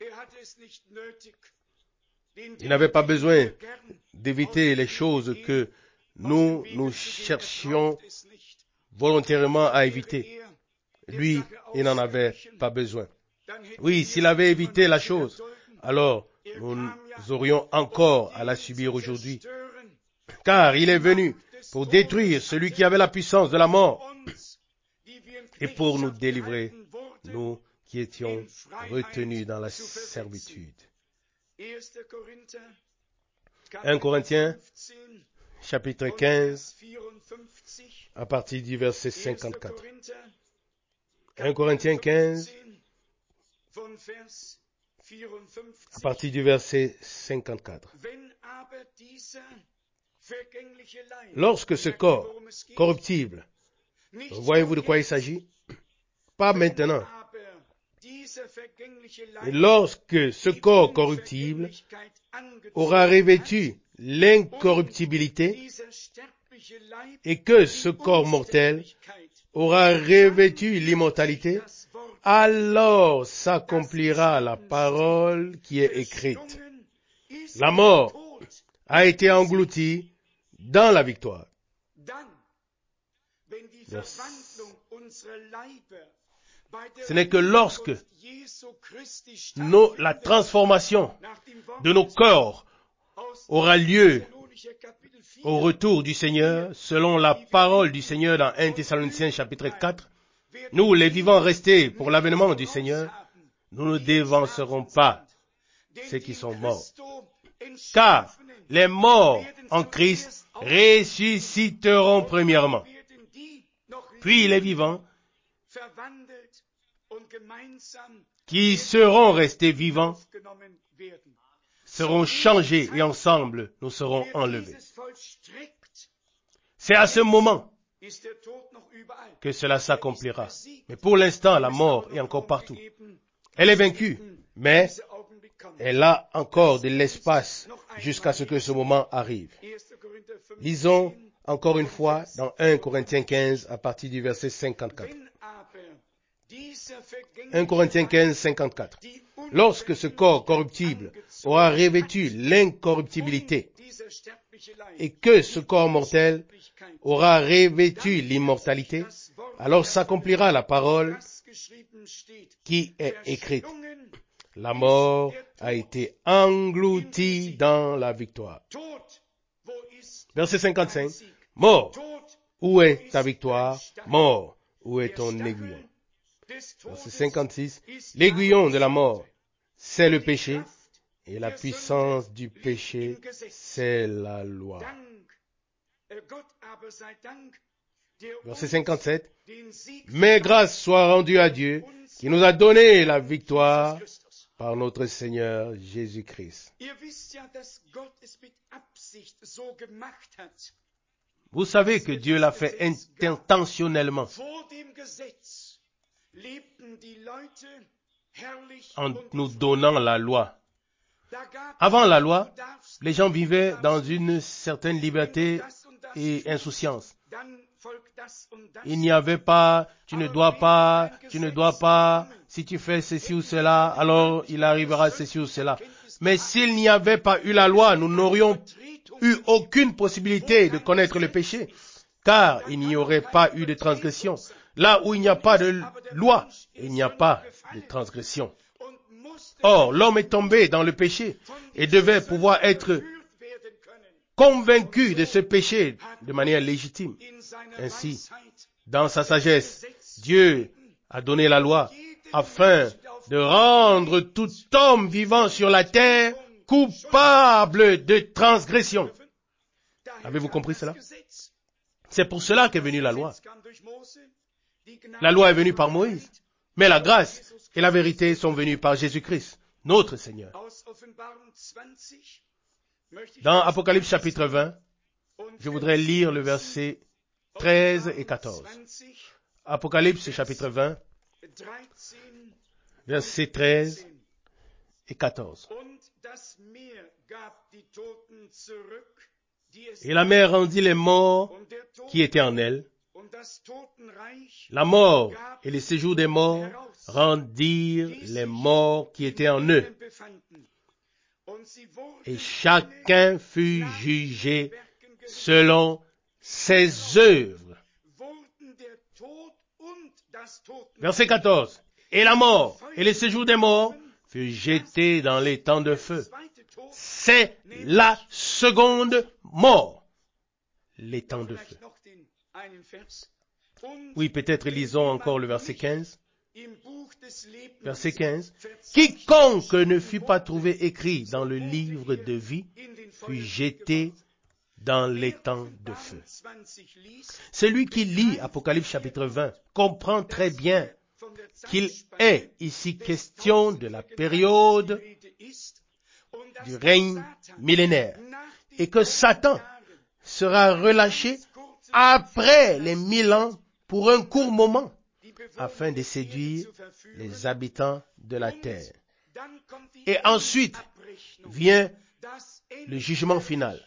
Il n'avait pas besoin d'éviter les choses que nous, nous cherchions volontairement à éviter. Lui, il n'en avait pas besoin. Oui, s'il avait évité la chose, alors nous aurions encore à la subir aujourd'hui. Car il est venu pour détruire celui qui avait la puissance de la mort et pour nous délivrer, nous qui étions retenus dans la servitude. un Corinthiens, chapitre quinze, à partir du verset cinquante-quatre. un Corinthiens quinze, à partir du verset cinquante-quatre. Lorsque ce corps corruptible, voyez-vous de quoi il s'agit? Pas maintenant. Et lorsque ce corps corruptible aura revêtu l'incorruptibilité et que ce corps mortel aura revêtu l'immortalité, alors s'accomplira la parole qui est écrite. La mort a été engloutie dans la victoire. Yes. Ce n'est que lorsque nos, la transformation de nos corps aura lieu au retour du Seigneur, selon la parole du Seigneur dans un Thessaloniciens chapitre quatre, nous, les vivants restés pour l'avènement du Seigneur, nous ne dévancerons pas ceux qui sont morts. Car les morts en Christ ressusciteront premièrement. Puis les vivants qui seront restés vivants seront changés et ensemble nous serons enlevés. C'est à ce moment que cela s'accomplira. Mais pour l'instant, la mort est encore partout. Elle est vaincue, mais elle a encore de l'espace jusqu'à ce que ce moment arrive. Lisons encore une fois dans un Corinthiens quinze à partir du verset cinquante-quatre. un Corinthiens quinze, cinquante-quatre. lorsque ce corps corruptible aura revêtu l'incorruptibilité et que ce corps mortel aura revêtu l'immortalité, alors s'accomplira la parole qui est écrite. La mort a été engloutie dans la victoire. Verset cinquante-cinq. Mort, où est ta victoire? Mort, où est ton aiguillon? Verset cinquante-six. L'aiguillon de la mort, c'est le péché, et la puissance du péché, c'est la loi. Verset cinquante-sept. Mais grâce soit rendue à Dieu, qui nous a donné la victoire par notre Seigneur Jésus-Christ. Vous savez que Dieu l'a fait intentionnellement en nous donnant la loi. Avant la loi, les gens vivaient dans une certaine liberté et insouciance. Il n'y avait pas, tu ne dois pas, tu ne dois pas, si tu fais ceci ou cela, alors il arrivera ceci ou cela. Mais s'il n'y avait pas eu la loi, nous n'aurions eu aucune possibilité de connaître le péché, car il n'y aurait pas eu de transgression. Là où il n'y a pas de loi, il n'y a pas de transgression. Or, l'homme est tombé dans le péché et devait pouvoir être convaincu de ce péché de manière légitime. Ainsi, dans sa sagesse, Dieu a donné la loi afin de rendre tout homme vivant sur la terre coupable de transgression. Avez-vous compris cela? C'est pour cela qu'est venue la loi. La loi est venue par Moïse, mais la grâce et la vérité sont venues par Jésus-Christ, notre Seigneur. Dans Apocalypse chapitre vingt, je voudrais lire le verset treize et quatorze. Apocalypse chapitre vingt, versets treize et quatorze. Et la mer rendit les morts qui étaient en elle. La mort et les séjours des morts rendirent les morts qui étaient en eux. Et chacun fut jugé selon ses œuvres. Verset quatorze. Et la mort et les séjours des morts furent jetés dans les temps de feu. C'est la seconde mort, les temps de feu. Oui, peut-être lisons encore le verset quinze. Verset quinze. Quiconque ne fut pas trouvé écrit dans le livre de vie fut jeté dans les temps de feu. Celui qui lit Apocalypse chapitre vingt comprend très bien qu'il est ici question de la période du règne millénaire et que Satan sera relâché après les mille ans pour un court moment afin de séduire les habitants de la terre. Et ensuite vient le jugement final,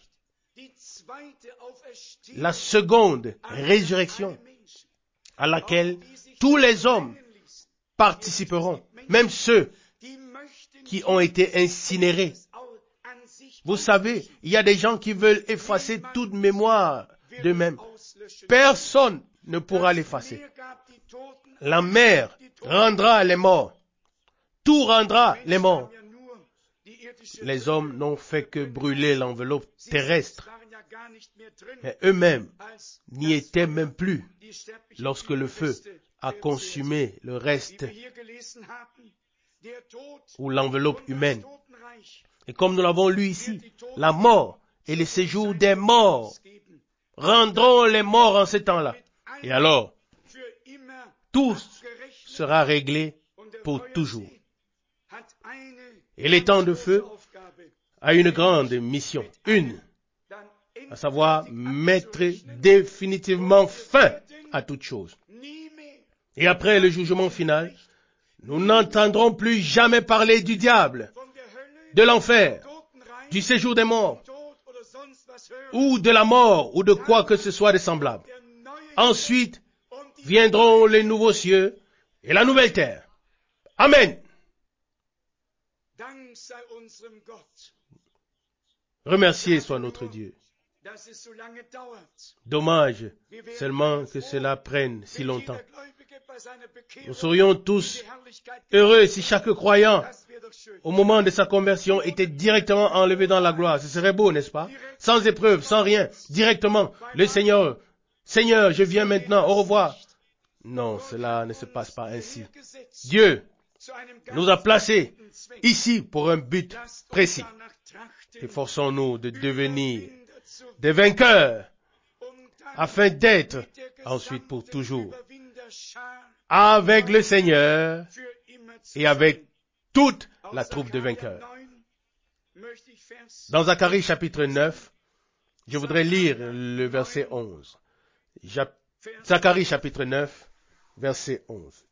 la seconde résurrection à laquelle tous les hommes participeront, même ceux qui ont été incinérés. Vous savez, il y a des gens qui veulent effacer toute mémoire d'eux-mêmes. Personne ne pourra l'effacer. La mer rendra les morts. Tout rendra les morts. Les hommes n'ont fait que brûler l'enveloppe terrestre. Mais eux-mêmes n'y étaient même plus lorsque le feu a consumé le reste ou l'enveloppe humaine. Et comme nous l'avons lu ici, la mort et les séjours des morts rendront les morts en ce temps-là. Et alors, tout sera réglé pour toujours. Et les temps de feu a une grande mission, une, à savoir mettre définitivement fin à toute chose. Et après le jugement final, nous n'entendrons plus jamais parler du diable, de l'enfer, du séjour des morts, ou de la mort, ou de quoi que ce soit de semblable. Ensuite, viendront les nouveaux cieux et la nouvelle terre. Amen. Remercié soit notre Dieu. Dommage seulement que cela prenne si longtemps. Nous serions tous heureux si chaque croyant, au moment de sa conversion, était directement enlevé dans la gloire. Ce serait beau, n'est-ce pas? Sans épreuve, sans rien, directement. Le Seigneur, Seigneur, je viens maintenant, au revoir. Non, cela ne se passe pas ainsi. Dieu nous a placés ici pour un but précis. Efforçons-nous de devenir des vainqueurs afin d'être ensuite pour toujours avec le Seigneur et avec toute la troupe de vainqueurs. Dans Zacharie chapitre neuf, je voudrais lire le verset onze. Zacharie chapitre neuf, verset onze.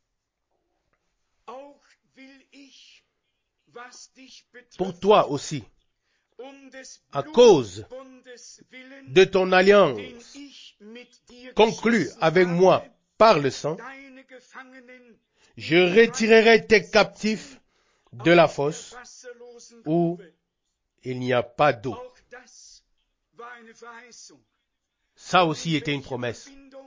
Pour toi aussi, à cause de ton alliance conclue avec moi par le sang, je retirerai tes captifs de la fosse où il n'y a pas d'eau. Ça aussi était une promesse.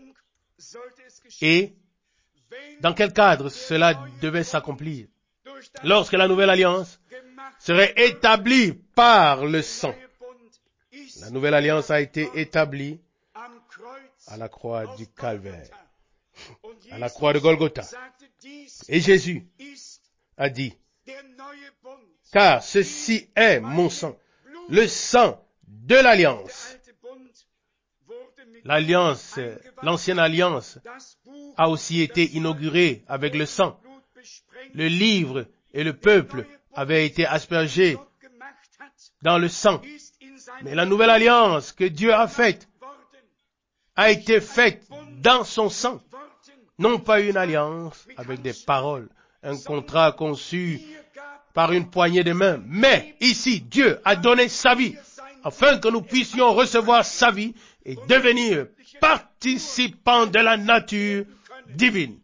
Et dans quel cadre cela devait s'accomplir? Lorsque la nouvelle alliance serait établie par le sang. La nouvelle alliance a été établie à la croix du Calvaire, à la croix de Golgotha. Et Jésus a dit, car ceci est mon sang, le sang de l'alliance. L'alliance, l'ancienne alliance a aussi été inaugurée avec le sang. Le livre et le peuple avaient été aspergés dans le sang. Mais la nouvelle alliance que Dieu a faite a été faite dans son sang. Non pas une alliance avec des paroles, un contrat conçu par une poignée de mains. Mais ici, Dieu a donné sa vie afin que nous puissions recevoir sa vie et devenir participants de la nature divine.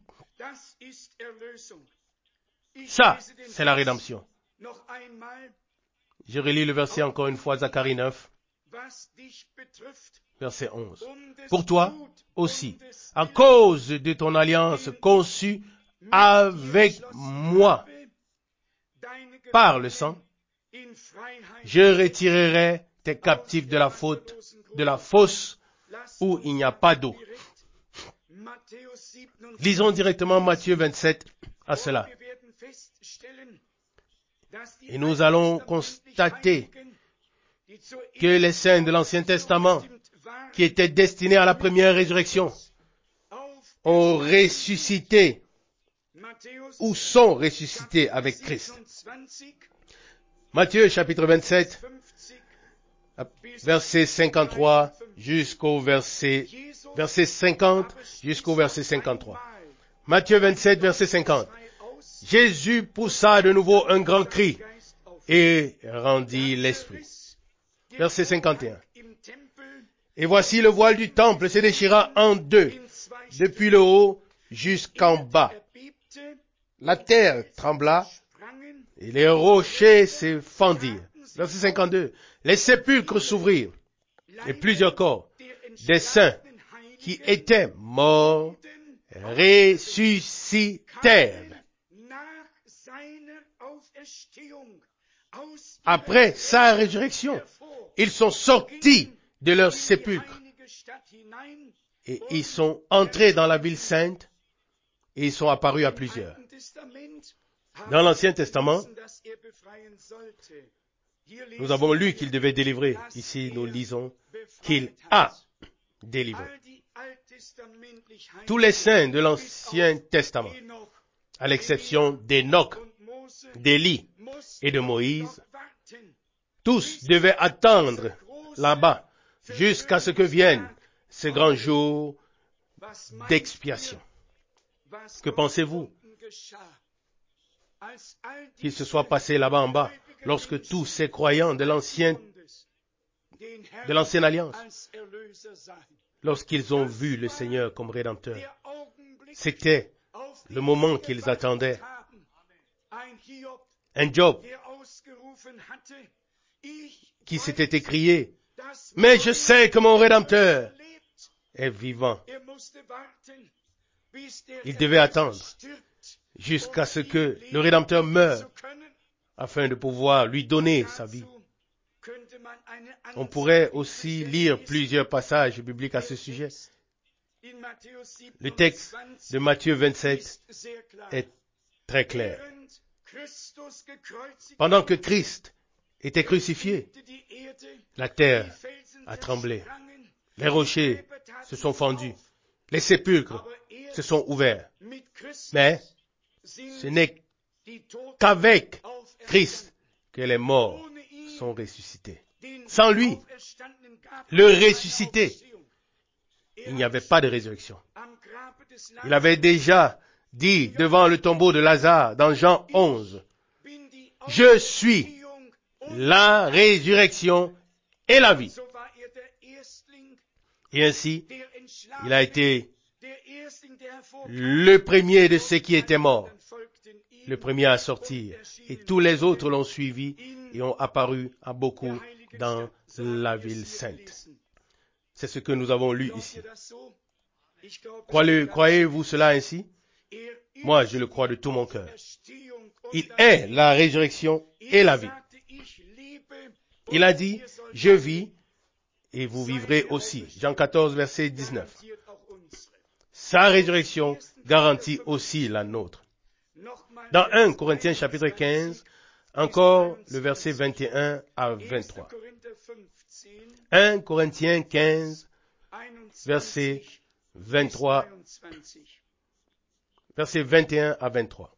Ça, c'est la rédemption. Je relis le verset encore une fois, Zacharie neuf, verset onze. Pour toi aussi, à cause de ton alliance conçue avec moi par le sang, je retirerai tes captifs de la faute, de la fosse où il n'y a pas d'eau. Lisons directement Matthieu vingt-sept à cela. Et nous allons constater que les saints de l'Ancien Testament, qui étaient destinés à la première résurrection, ont ressuscité ou sont ressuscités avec Christ. Matthieu chapitre vingt-sept, verset cinquante-trois jusqu'au verset, verset cinquante jusqu'au verset cinquante-trois. Matthieu vingt-sept, verset cinquante. Jésus poussa de nouveau un grand cri et rendit l'esprit. Verset cinquante et un. Et voici le voile du temple se déchira en deux, depuis le haut jusqu'en bas. La terre trembla et les rochers se fendirent. Verset cinquante-deux. Les sépulcres s'ouvrirent et plusieurs corps des saints qui étaient morts ressuscitèrent. Après sa résurrection, ils sont sortis de leur sépulcre et ils sont entrés dans la ville sainte et ils sont apparus à plusieurs. Dans l'Ancien Testament, nous avons lu qu'il devait délivrer. Ici, nous lisons qu'il a délivré. Tous les saints de l'Ancien Testament, à l'exception d'Enoch, d'Élie et de Moïse, tous devaient attendre là-bas jusqu'à ce que vienne ce grand jour d'expiation. Que pensez-vous qu'il se soit passé là-bas en bas lorsque tous ces croyants de l'ancien, de l'ancienne alliance, lorsqu'ils ont vu le Seigneur comme Rédempteur? C'était le moment qu'ils attendaient. Un Job qui s'était écrié, « Mais je sais que mon Rédempteur est vivant. » Il devait attendre jusqu'à ce que le Rédempteur meure afin de pouvoir lui donner sa vie. On pourrait aussi lire plusieurs passages bibliques à ce sujet. Le texte de Matthieu vingt-sept est très clair. Pendant que Christ était crucifié, la terre a tremblé. Les rochers se sont fendus. Les sépulcres se sont ouverts. Mais ce n'est qu'avec Christ que les morts sont ressuscités. Sans lui, le ressuscité, il n'y avait pas de résurrection. Il avait déjà dit devant le tombeau de Lazare dans Jean onze, « Je suis la résurrection et la vie. » Et ainsi, il a été le premier de ceux qui étaient morts, le premier à sortir. Et tous les autres l'ont suivi et ont apparu à beaucoup dans la ville sainte. C'est ce que nous avons lu ici. Croyez-vous cela ainsi? Moi, je le crois de tout mon cœur. Il est la résurrection et la vie. Il a dit, « Je vis et vous vivrez aussi. » Jean quatorze, verset dix-neuf. Sa résurrection garantit aussi la nôtre. Dans un Corinthiens chapitre quinze, encore le verset vingt et un à vingt-trois. un Corinthiens quinze, verset vingt-trois, verset vingt et un à vingt-trois.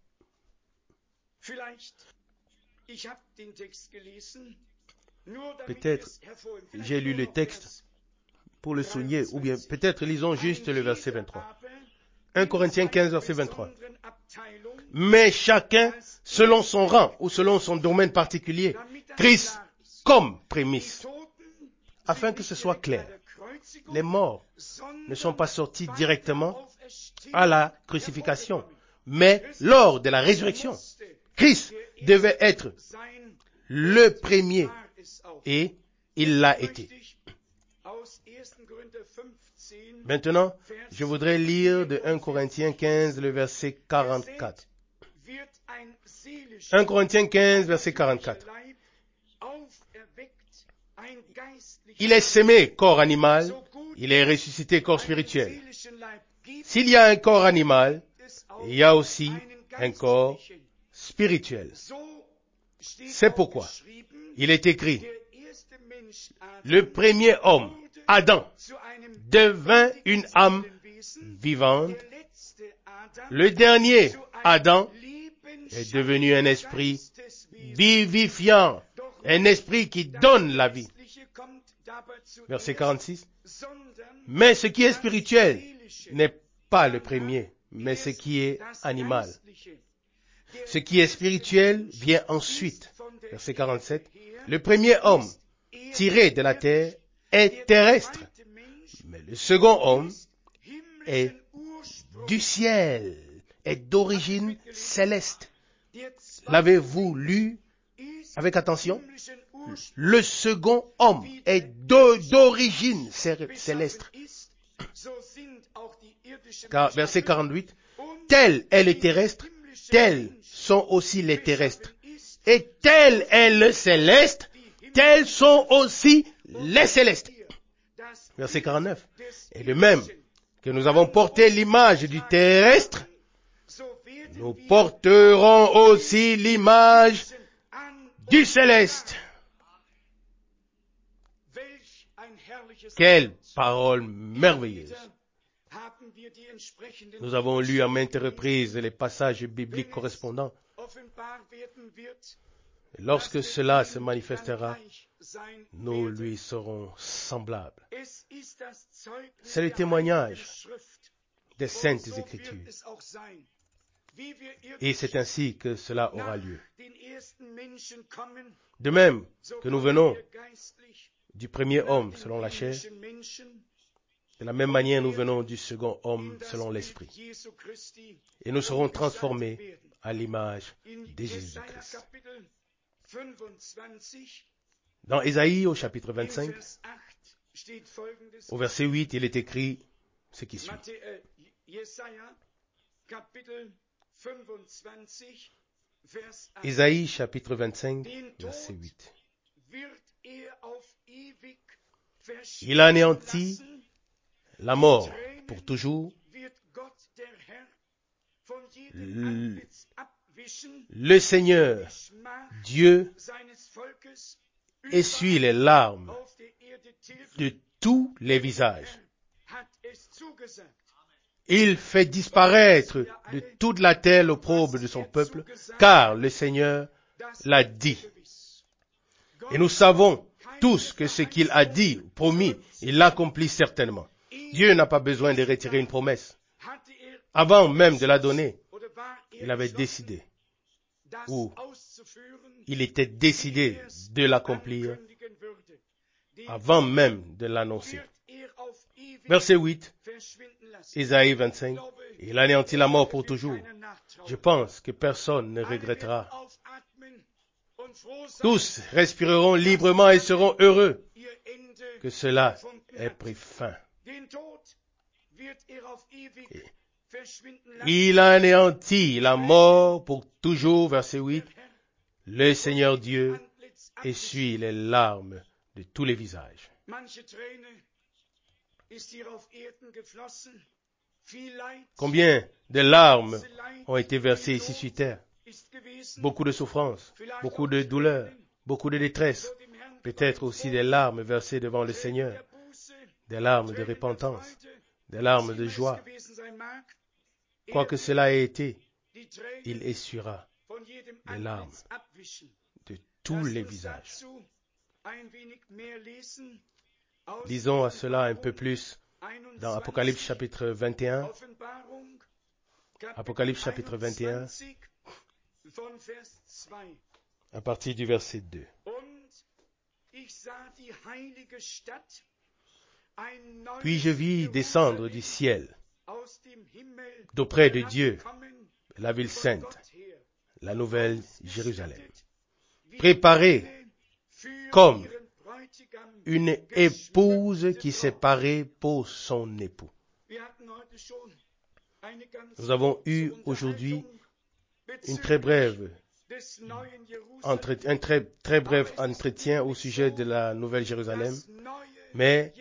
Peut-être j'ai lu le texte pour le souligner, ou bien peut-être lisons juste le verset vingt-trois. un Corinthiens quinze, verset vingt-trois. Mais chacun selon son rang ou selon son domaine particulier, Christ comme prémisse, afin que ce soit clair. Les morts ne sont pas sortis directement à la crucifixion, mais lors de la résurrection. Christ devait être le premier et il l'a été. Maintenant, je voudrais lire de un Corinthiens quinze, le verset quarante-quatre. un Corinthiens quinze, verset quarante-quatre. Il est sémé corps animal, il est ressuscité corps spirituel. S'il y a un corps animal, il y a aussi un corps spirituel. C'est pourquoi il est écrit, le premier homme, Adam, devint une âme vivante. Le dernier, Adam, est devenu un esprit vivifiant, un esprit qui donne la vie. Verset quarante-six. Mais ce qui est spirituel n'est pas le premier, mais ce qui est animal. Ce qui est spirituel vient ensuite. Verset quarante-sept. Le premier homme, tiré de la terre, est terrestre. Mais le second homme est du ciel, est d'origine céleste. L'avez-vous lu avec attention? Le second homme est d'origine céleste. Car, verset quarante-huit, tel est le terrestre, tels sont aussi les terrestres. Et tel est le céleste, tels sont aussi les célestes. Verset quarante-neuf. Et de même que nous avons porté l'image du terrestre, nous porterons aussi l'image du céleste. Quelle parole merveilleuse! Nous avons lu à maintes reprises les passages bibliques correspondants. Lorsque cela se manifestera, nous lui serons semblables. C'est le témoignage des Saintes Écritures. Et c'est ainsi que cela aura lieu. De même que nous venons du premier homme selon la chair, de la même manière nous venons du second homme selon l'esprit. Et nous serons transformés à l'image de Jésus-Christ. Dans Ésaïe au chapitre vingt-cinq, au verset huit, il est écrit ce qui suit. Ésaïe chapitre vingt-cinq, verset huit. Il a anéanti la mort pour toujours. Le, le Seigneur, Dieu, essuie les larmes de tous les visages. Il fait disparaître de toute la terre l'opprobre de son peuple, car le Seigneur l'a dit. Et nous savons tous que ce qu'il a dit, promis, il l'accomplit certainement. Dieu n'a pas besoin de retirer une promesse. Avant même de la donner, il avait décidé, ou il était décidé de l'accomplir avant même de l'annoncer. Verset huit, Ésaïe vingt-cinq, il anéantit la mort pour toujours. Je pense que personne ne regrettera. Tous respireront librement et seront heureux que cela ait pris fin. Et il a anéanti la mort pour toujours, verset huit. Le Seigneur Dieu essuie les larmes de tous les visages. Combien de larmes ont été versées ici sur terre? Beaucoup de souffrances, beaucoup de douleurs, beaucoup de détresse, peut-être aussi des larmes versées devant le Seigneur, des larmes de repentance, des larmes de joie. Quoi que cela ait été, il essuiera les larmes de tous les visages. Lisons à cela un peu plus dans Apocalypse chapitre vingt et un. Apocalypse chapitre vingt et un, à partir du verset deux. Puis je vis descendre du ciel, d'auprès de Dieu, la ville sainte, la nouvelle Jérusalem, préparée comme une épouse qui s'est parée pour son époux. Nous avons eu aujourd'hui une très brève entre, un très, très bref entretien au sujet de la Nouvelle Jérusalem, mais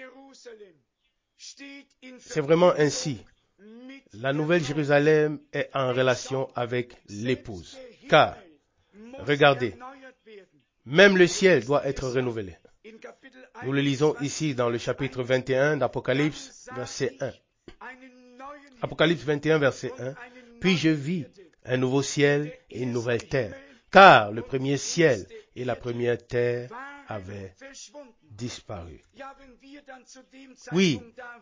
c'est vraiment ainsi. La Nouvelle Jérusalem est en relation avec l'épouse. Car, regardez, même le ciel doit être renouvelé. Nous le lisons ici dans le chapitre vingt et un d'Apocalypse, verset un. Apocalypse vingt et un, verset un. Puis je vis un nouveau ciel et une nouvelle terre, car le premier ciel et la première terre avaient disparu. Oui,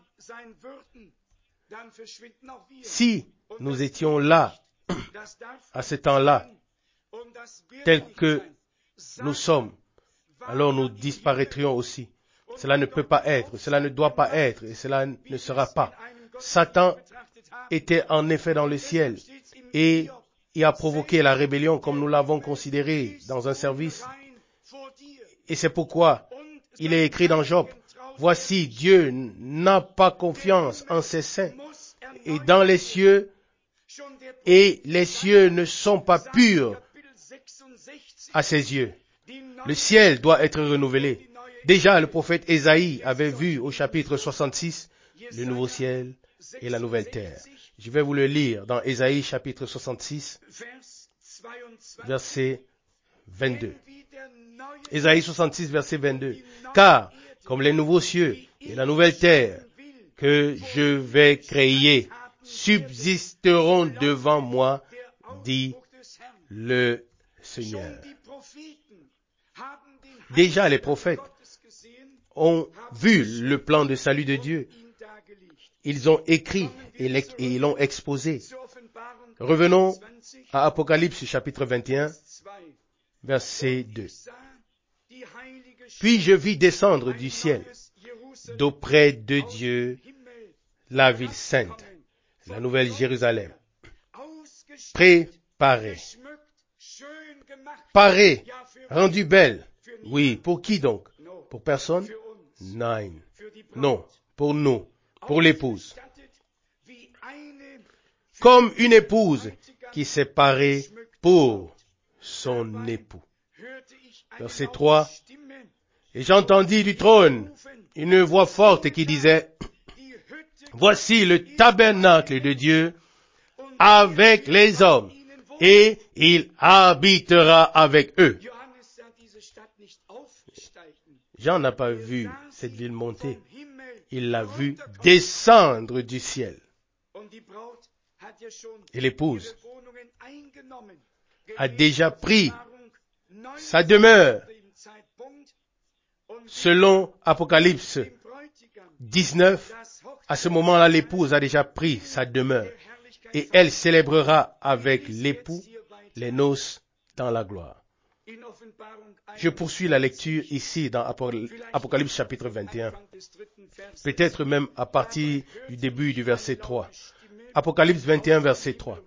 si nous étions là, à ce temps-là, tels que nous sommes, alors nous disparaîtrions aussi. Cela ne peut pas être, cela ne doit pas être, et cela ne sera pas. Satan était en effet dans le ciel et il a provoqué la rébellion comme nous l'avons considéré dans un service. Et c'est pourquoi il est écrit dans Job, voici Dieu n'a pas confiance en ses saints et dans les cieux, et les cieux ne sont pas purs à ses yeux. Le ciel doit être renouvelé. Déjà, le prophète Ésaïe avait vu au chapitre soixante-six le nouveau ciel et la nouvelle terre. Je vais vous le lire dans Ésaïe chapitre soixante-six, verset vingt-deux. Ésaïe soixante-six, verset vingt-deux. Car, comme les nouveaux cieux et la nouvelle terre que je vais créer subsisteront devant moi, dit le Seigneur. Déjà les prophètes ont vu le plan de salut de Dieu. Ils ont écrit et ils l'ont exposé. Revenons à Apocalypse chapitre vingt et un, verset deux. Puis je vis descendre du ciel, d'auprès de Dieu, la ville sainte, la nouvelle Jérusalem, préparée parée, rendue belle. Oui, pour qui donc? Pour personne? Non. Non, pour nous, pour l'épouse. Comme une épouse qui s'est parée pour son époux. Verset trois. Et j'entendis du trône une voix forte qui disait, voici le tabernacle de Dieu avec les hommes, et il habitera avec eux. Jean n'a pas vu cette ville monter, il l'a vue descendre du ciel. Et l'épouse a déjà pris sa demeure. Selon Apocalypse dix-neuf, à ce moment-là, l'épouse a déjà pris sa demeure et elle célébrera avec l'époux les noces dans la gloire. Je poursuis la lecture ici dans Apocalypse chapitre vingt et un, peut-être même à partir du début du verset trois. Apocalypse vingt et un, verset trois.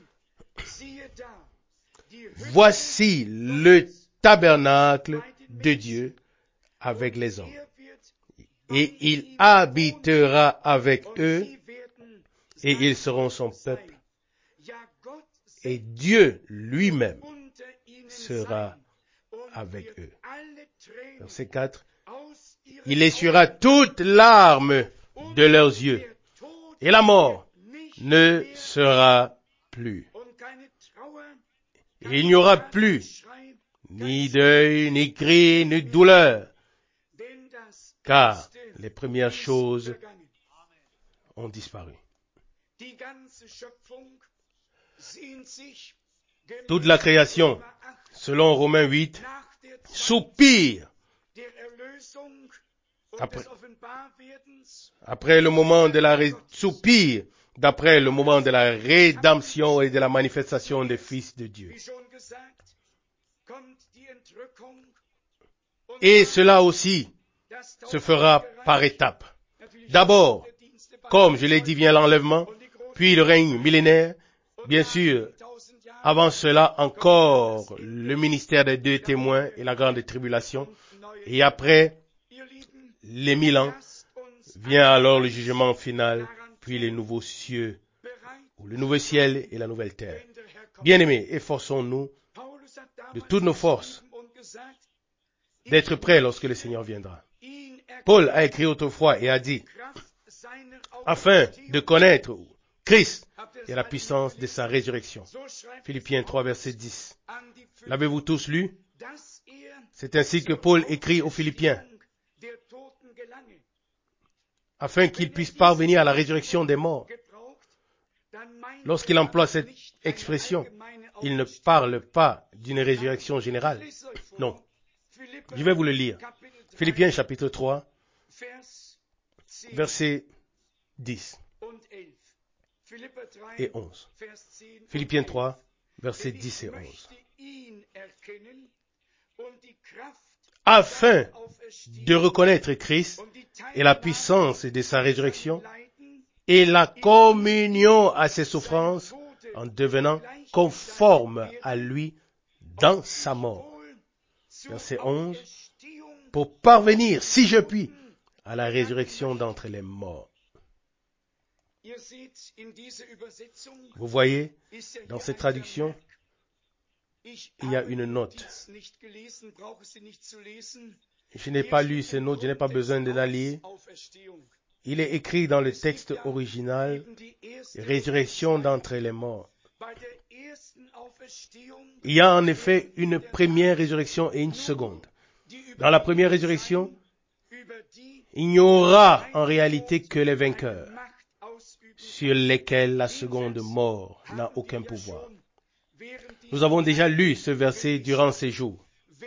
Voici le tabernacle de Dieu avec les hommes, et il habitera avec eux, et ils seront son peuple, et Dieu lui-même sera avec eux. Verset quatre. Il essuiera toute larme de leurs yeux, et la mort ne sera plus. Et il n'y aura plus ni deuil, ni cri, ni douleur, car les premières choses ont disparu. Toute la création, selon Romains huit, soupire après, après le moment de la ré, soupire d'après le moment de la rédemption et de la manifestation des fils de Dieu. Et cela aussi se fera par étapes. D'abord, comme je l'ai dit, vient l'enlèvement, puis le règne millénaire. Bien sûr, avant cela encore, le ministère des deux témoins et la grande tribulation. Et après les mille ans, vient alors le jugement final, puis les nouveaux cieux, ou le nouveau ciel et la nouvelle terre. Bien-aimés, efforçons-nous de toutes nos forces d'être prêts lorsque le Seigneur viendra. Paul a écrit autrefois et a dit, afin de connaître Christ et la puissance de sa résurrection. Philippiens trois, verset dix. L'avez-vous tous lu? C'est ainsi que Paul écrit aux Philippiens, afin qu'ils puissent parvenir à la résurrection des morts. Lorsqu'il emploie cette expression, il ne parle pas d'une résurrection générale. Non. Je vais vous le lire. Philippiens chapitre trois, verset dix et onze. Philippiens trois, versets dix et onze. Afin de reconnaître Christ et la puissance de sa résurrection et la communion à ses souffrances en devenant conforme à lui dans sa mort. Verset onze. Pour parvenir, si je puis, à la résurrection d'entre les morts. Vous voyez, dans cette traduction, il y a une note. Je n'ai pas lu ces notes, je n'ai pas besoin de la lire. Il est écrit dans le texte original, résurrection d'entre les morts. Il y a en effet une première résurrection et une seconde. Dans la première résurrection, il n'y aura en réalité que les vainqueurs, sur lesquels la seconde mort n'a aucun pouvoir. Nous avons déjà lu ce verset durant ces jours.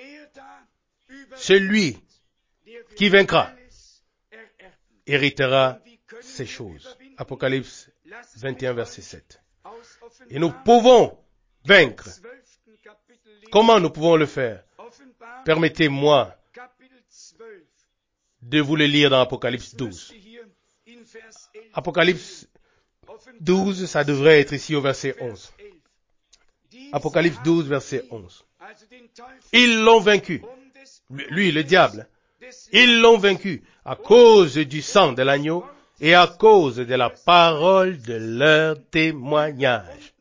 Celui qui vaincra héritera ces choses. Apocalypse vingt et un, verset sept. Et nous pouvons vaincre. Comment nous pouvons le faire? Permettez-moi de vous le lire dans Apocalypse douze. Apocalypse douze, ça devrait être ici au verset onze. Apocalypse douze, verset onze. Ils l'ont vaincu. Lui, le diable. Ils l'ont vaincu à cause du sang de l'agneau et à cause de la parole de leur témoignage.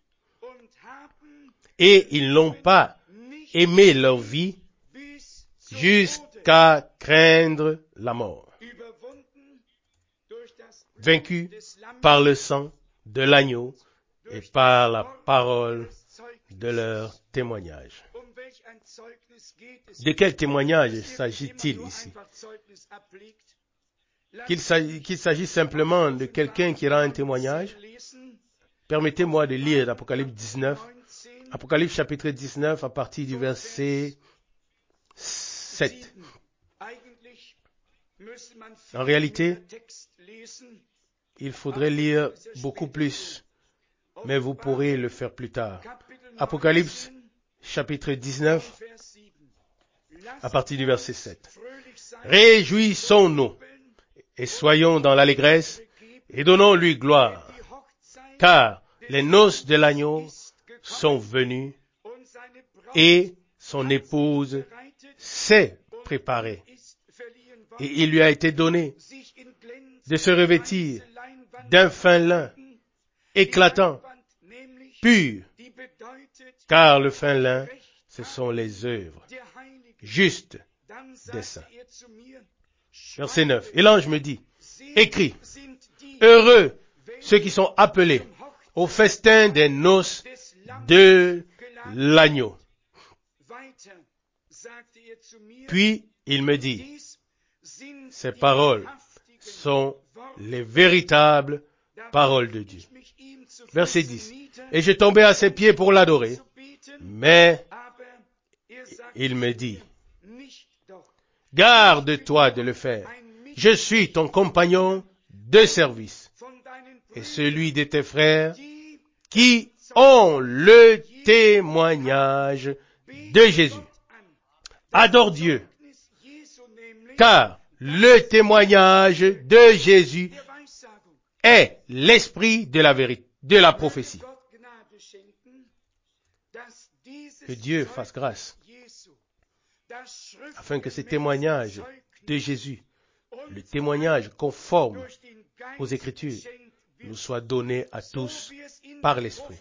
Et ils n'ont pas aimé leur vie jusqu'à craindre la mort. Vaincus par le sang de l'agneau et par la parole de leur témoignage. De quel témoignage s'agit-il ici? Qu'il s'agit, qu'il s'agit simplement de quelqu'un qui rend un témoignage? Permettez-moi de lire l'Apocalypse dix-neuf. Apocalypse chapitre dix-neuf à partir du verset sept. En réalité, il faudrait lire beaucoup plus, mais vous pourrez le faire plus tard. Apocalypse chapitre dix-neuf à partir du verset sept. Réjouissons-nous et soyons dans l'allégresse et donnons-lui gloire, car les noces de l'agneau sont venues et son épouse s'est préparée. Et il lui a été donné de se revêtir d'un fin lin éclatant, pur, car le fin lin, ce sont les œuvres justes des saints. Verset neuf. Et l'ange me dit, écris, heureux ceux qui sont appelés au festin des noces de l'agneau. Puis il me dit, ces paroles sont les véritables paroles de Dieu. Verset dix. Et je tombais à ses pieds pour l'adorer, mais il me dit, garde-toi de le faire. Je suis ton compagnon de service et celui de tes frères qui ont le témoignage de Jésus. Adore Dieu, car le témoignage de Jésus est l'esprit de la vérité, de la prophétie. Que Dieu fasse grâce, afin que ce témoignage de Jésus, le témoignage conforme aux Écritures, nous soit donné à tous par l'Esprit.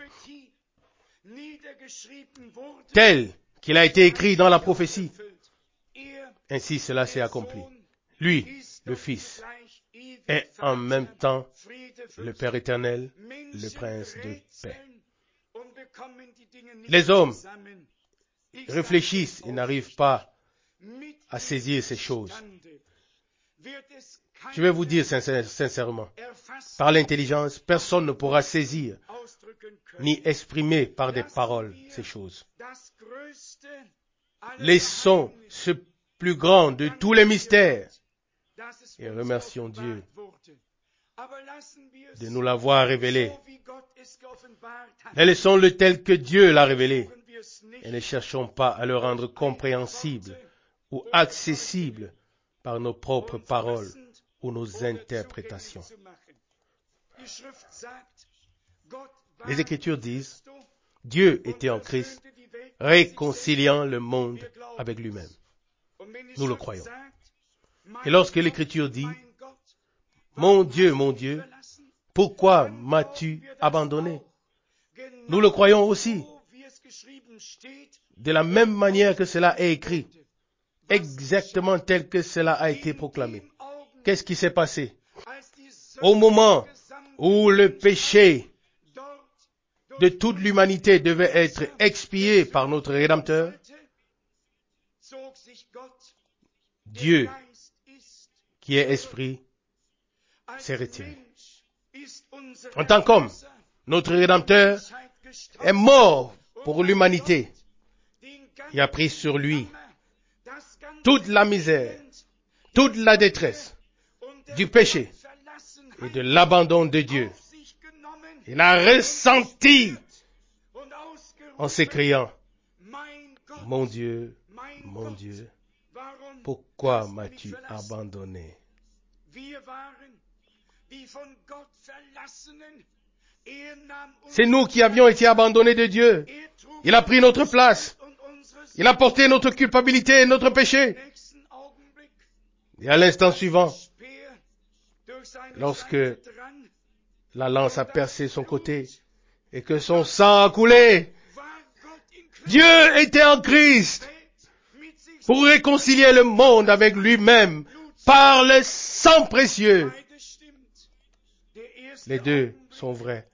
Tel qu'il a été écrit dans la prophétie, ainsi cela s'est accompli. Lui, le Fils, est en même temps le Père éternel, le Prince de paix. Les hommes réfléchissent et n'arrivent pas à saisir ces choses. Je vais vous dire sincèrement, par l'intelligence, personne ne pourra saisir ni exprimer par des paroles ces choses. Laissons ce plus grand de tous les mystères et remercions Dieu de nous l'avoir révélé. Mais laissons-le tel que Dieu l'a révélé et ne cherchons pas à le rendre compréhensible ou accessible par nos propres paroles ou nos interprétations. Les Écritures disent, Dieu était en Christ, réconciliant le monde avec lui-même. Nous le croyons. Et lorsque l'Écriture dit, mon Dieu, mon Dieu, pourquoi m'as-tu abandonné? Nous le croyons aussi. De la même manière que cela est écrit, exactement tel que cela a été proclamé. Qu'est-ce qui s'est passé? Au moment où le péché de toute l'humanité devait être expié par notre Rédempteur, Dieu, qui est esprit, s'est retiré. En tant qu'homme, notre Rédempteur est mort pour l'humanité. Il a pris sur lui toute la misère, toute la détresse du péché et de l'abandon de Dieu. Il a ressenti en s'écriant, mon Dieu, mon Dieu, pourquoi m'as-tu abandonné? C'est nous qui avions été abandonnés de Dieu. Il a pris notre place. Il a porté notre culpabilité et notre péché. Et à l'instant suivant, lorsque la lance a percé son côté et que son sang a coulé, Dieu était en Christ pour réconcilier le monde avec lui-même par le sang précieux. Les deux sont vrais.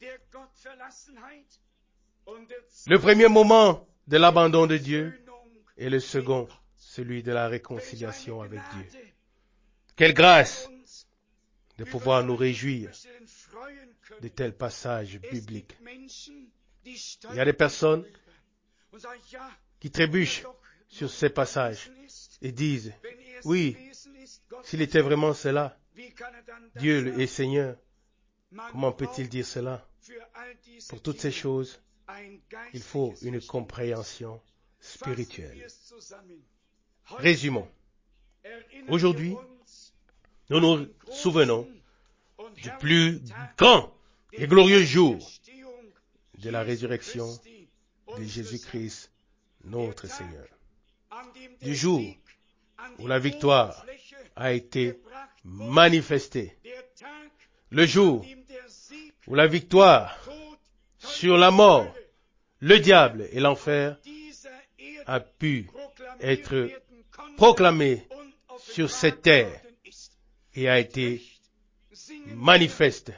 Le premier moment de l'abandon de Dieu et le second, celui de la réconciliation avec Dieu. Quelle grâce de pouvoir nous réjouir de tels passages bibliques. Il y a des personnes qui trébuchent sur ces passages et disent, oui, s'il était vraiment cela, Dieu est Seigneur, comment peut-il dire cela? Pour toutes ces choses, il faut une compréhension spirituelle. Résumons. Aujourd'hui, nous nous souvenons du plus grand et glorieux jour de la résurrection de Jésus-Christ, notre Seigneur. Du jour où la victoire a été manifestée. Le jour où la victoire sur la mort, le diable et l'enfer a pu être proclamée sur cette terre et a été manifeste.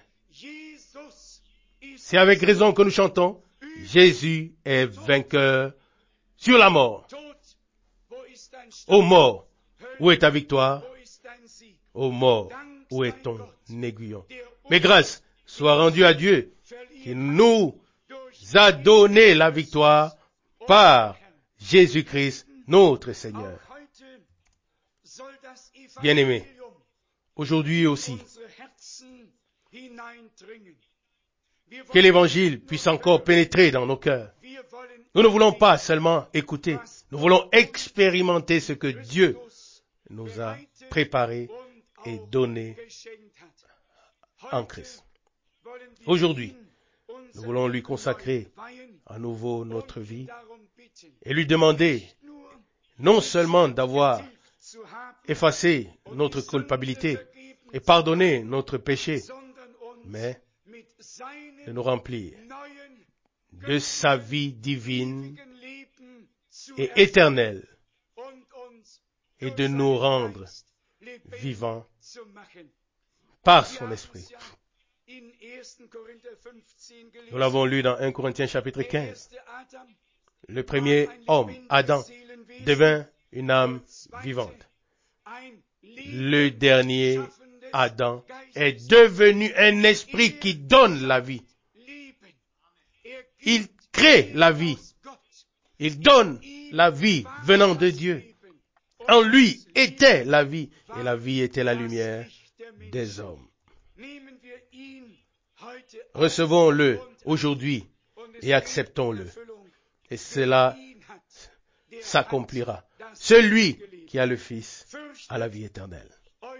C'est avec raison que nous chantons, Jésus est vainqueur sur la mort. Ô mort, où est ta victoire? Ô mort, où est ton aiguillon? Mais grâce soit rendue à Dieu qui nous a donné la victoire par Jésus-Christ, notre Seigneur. Bien-aimés, aujourd'hui aussi, que l'Évangile puisse encore pénétrer dans nos cœurs. Nous ne voulons pas seulement écouter, nous voulons expérimenter ce que Dieu nous a préparé et donné en Christ. Aujourd'hui, nous voulons lui consacrer à nouveau notre vie et lui demander non seulement d'avoir effacé notre culpabilité et pardonné notre péché, mais de nous remplir de sa vie divine et éternelle et de nous rendre vivants par son esprit. Nous l'avons lu dans premier Corinthiens chapitre quinze. Le premier homme, Adam, devint une âme vivante. Le dernier, Adam, est devenu un esprit qui donne la vie. Il crée la vie. Il donne la vie venant de Dieu. En lui était la vie, et la vie était la lumière des hommes. Recevons-le aujourd'hui et acceptons-le. Et cela s'accomplira. Celui qui a le Fils a la vie éternelle.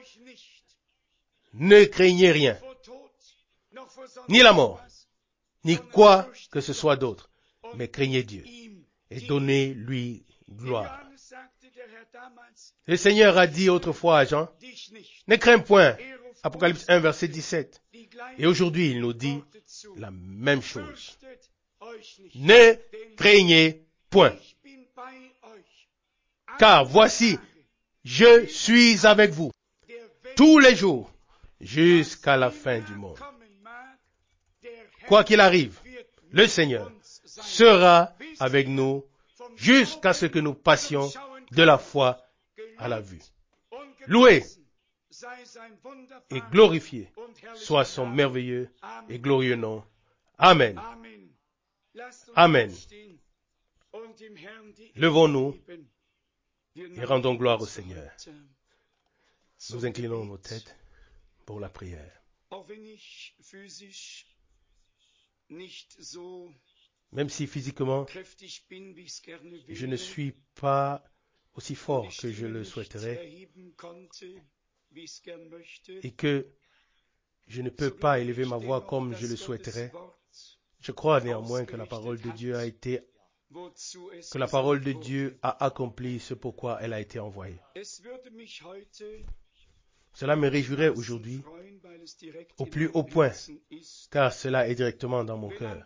Ne craignez rien, ni la mort, ni quoi que ce soit d'autre, mais craignez Dieu et donnez-lui gloire. Le Seigneur a dit autrefois à Jean, ne crains point, Apocalypse un, verset dix-sept. Et aujourd'hui, il nous dit la même chose. Ne craignez point. Car voici, je suis avec vous tous les jours jusqu'à la fin du monde. Quoi qu'il arrive, le Seigneur sera avec nous jusqu'à ce que nous passions de la foi à la vue. Loué et glorifié soit son merveilleux et glorieux nom. Amen. Amen. Levons-nous et rendons gloire au Seigneur. Nous inclinons nos têtes pour la prière. Même si physiquement, je ne suis pas aussi fort que je le souhaiterais et que je ne peux pas élever ma voix comme je le souhaiterais, je crois néanmoins que la parole de Dieu a été que la parole de Dieu a accompli ce pourquoi elle a été envoyée. Cela me réjouirait aujourd'hui au plus haut point, car cela est directement dans mon cœur.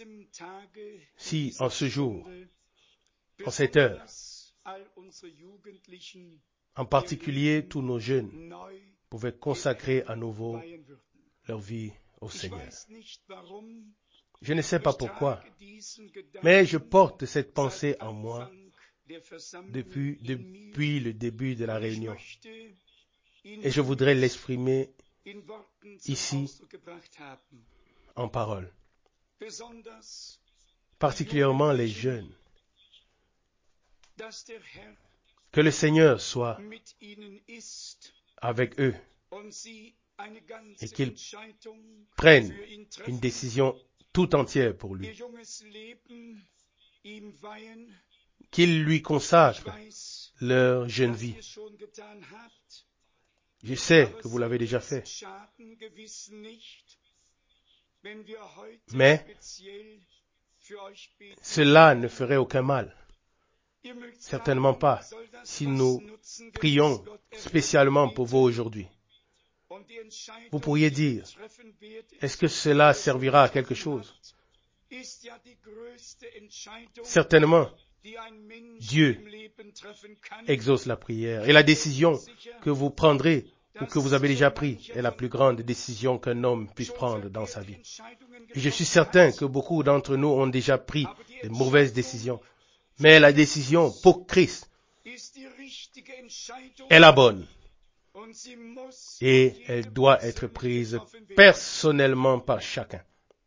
Si en ce jour, en cette heure, en particulier tous nos jeunes pouvaient consacrer à nouveau leur vie au Seigneur. Je ne sais pas pourquoi, mais je porte cette pensée en moi depuis, depuis le début de la réunion. Et je voudrais l'exprimer ici en parole. Particulièrement les jeunes. Que le Seigneur soit avec eux et qu'ils prennent une décision tout entière pour lui. Qu'ils lui consacrent leur jeune vie. Je sais que vous l'avez déjà fait. Mais cela ne ferait aucun mal. Certainement pas si nous prions spécialement pour vous aujourd'hui. Vous pourriez dire, est-ce que cela servira à quelque chose? Certainement, Dieu exauce la prière et la décision que vous prendrez ou que vous avez déjà prise est la plus grande décision qu'un homme puisse prendre dans sa vie. Et je suis certain que beaucoup d'entre nous ont déjà pris de mauvaises décisions. Mais la décision pour Christ est la bonne. Et elle doit être prise personnellement par chacun.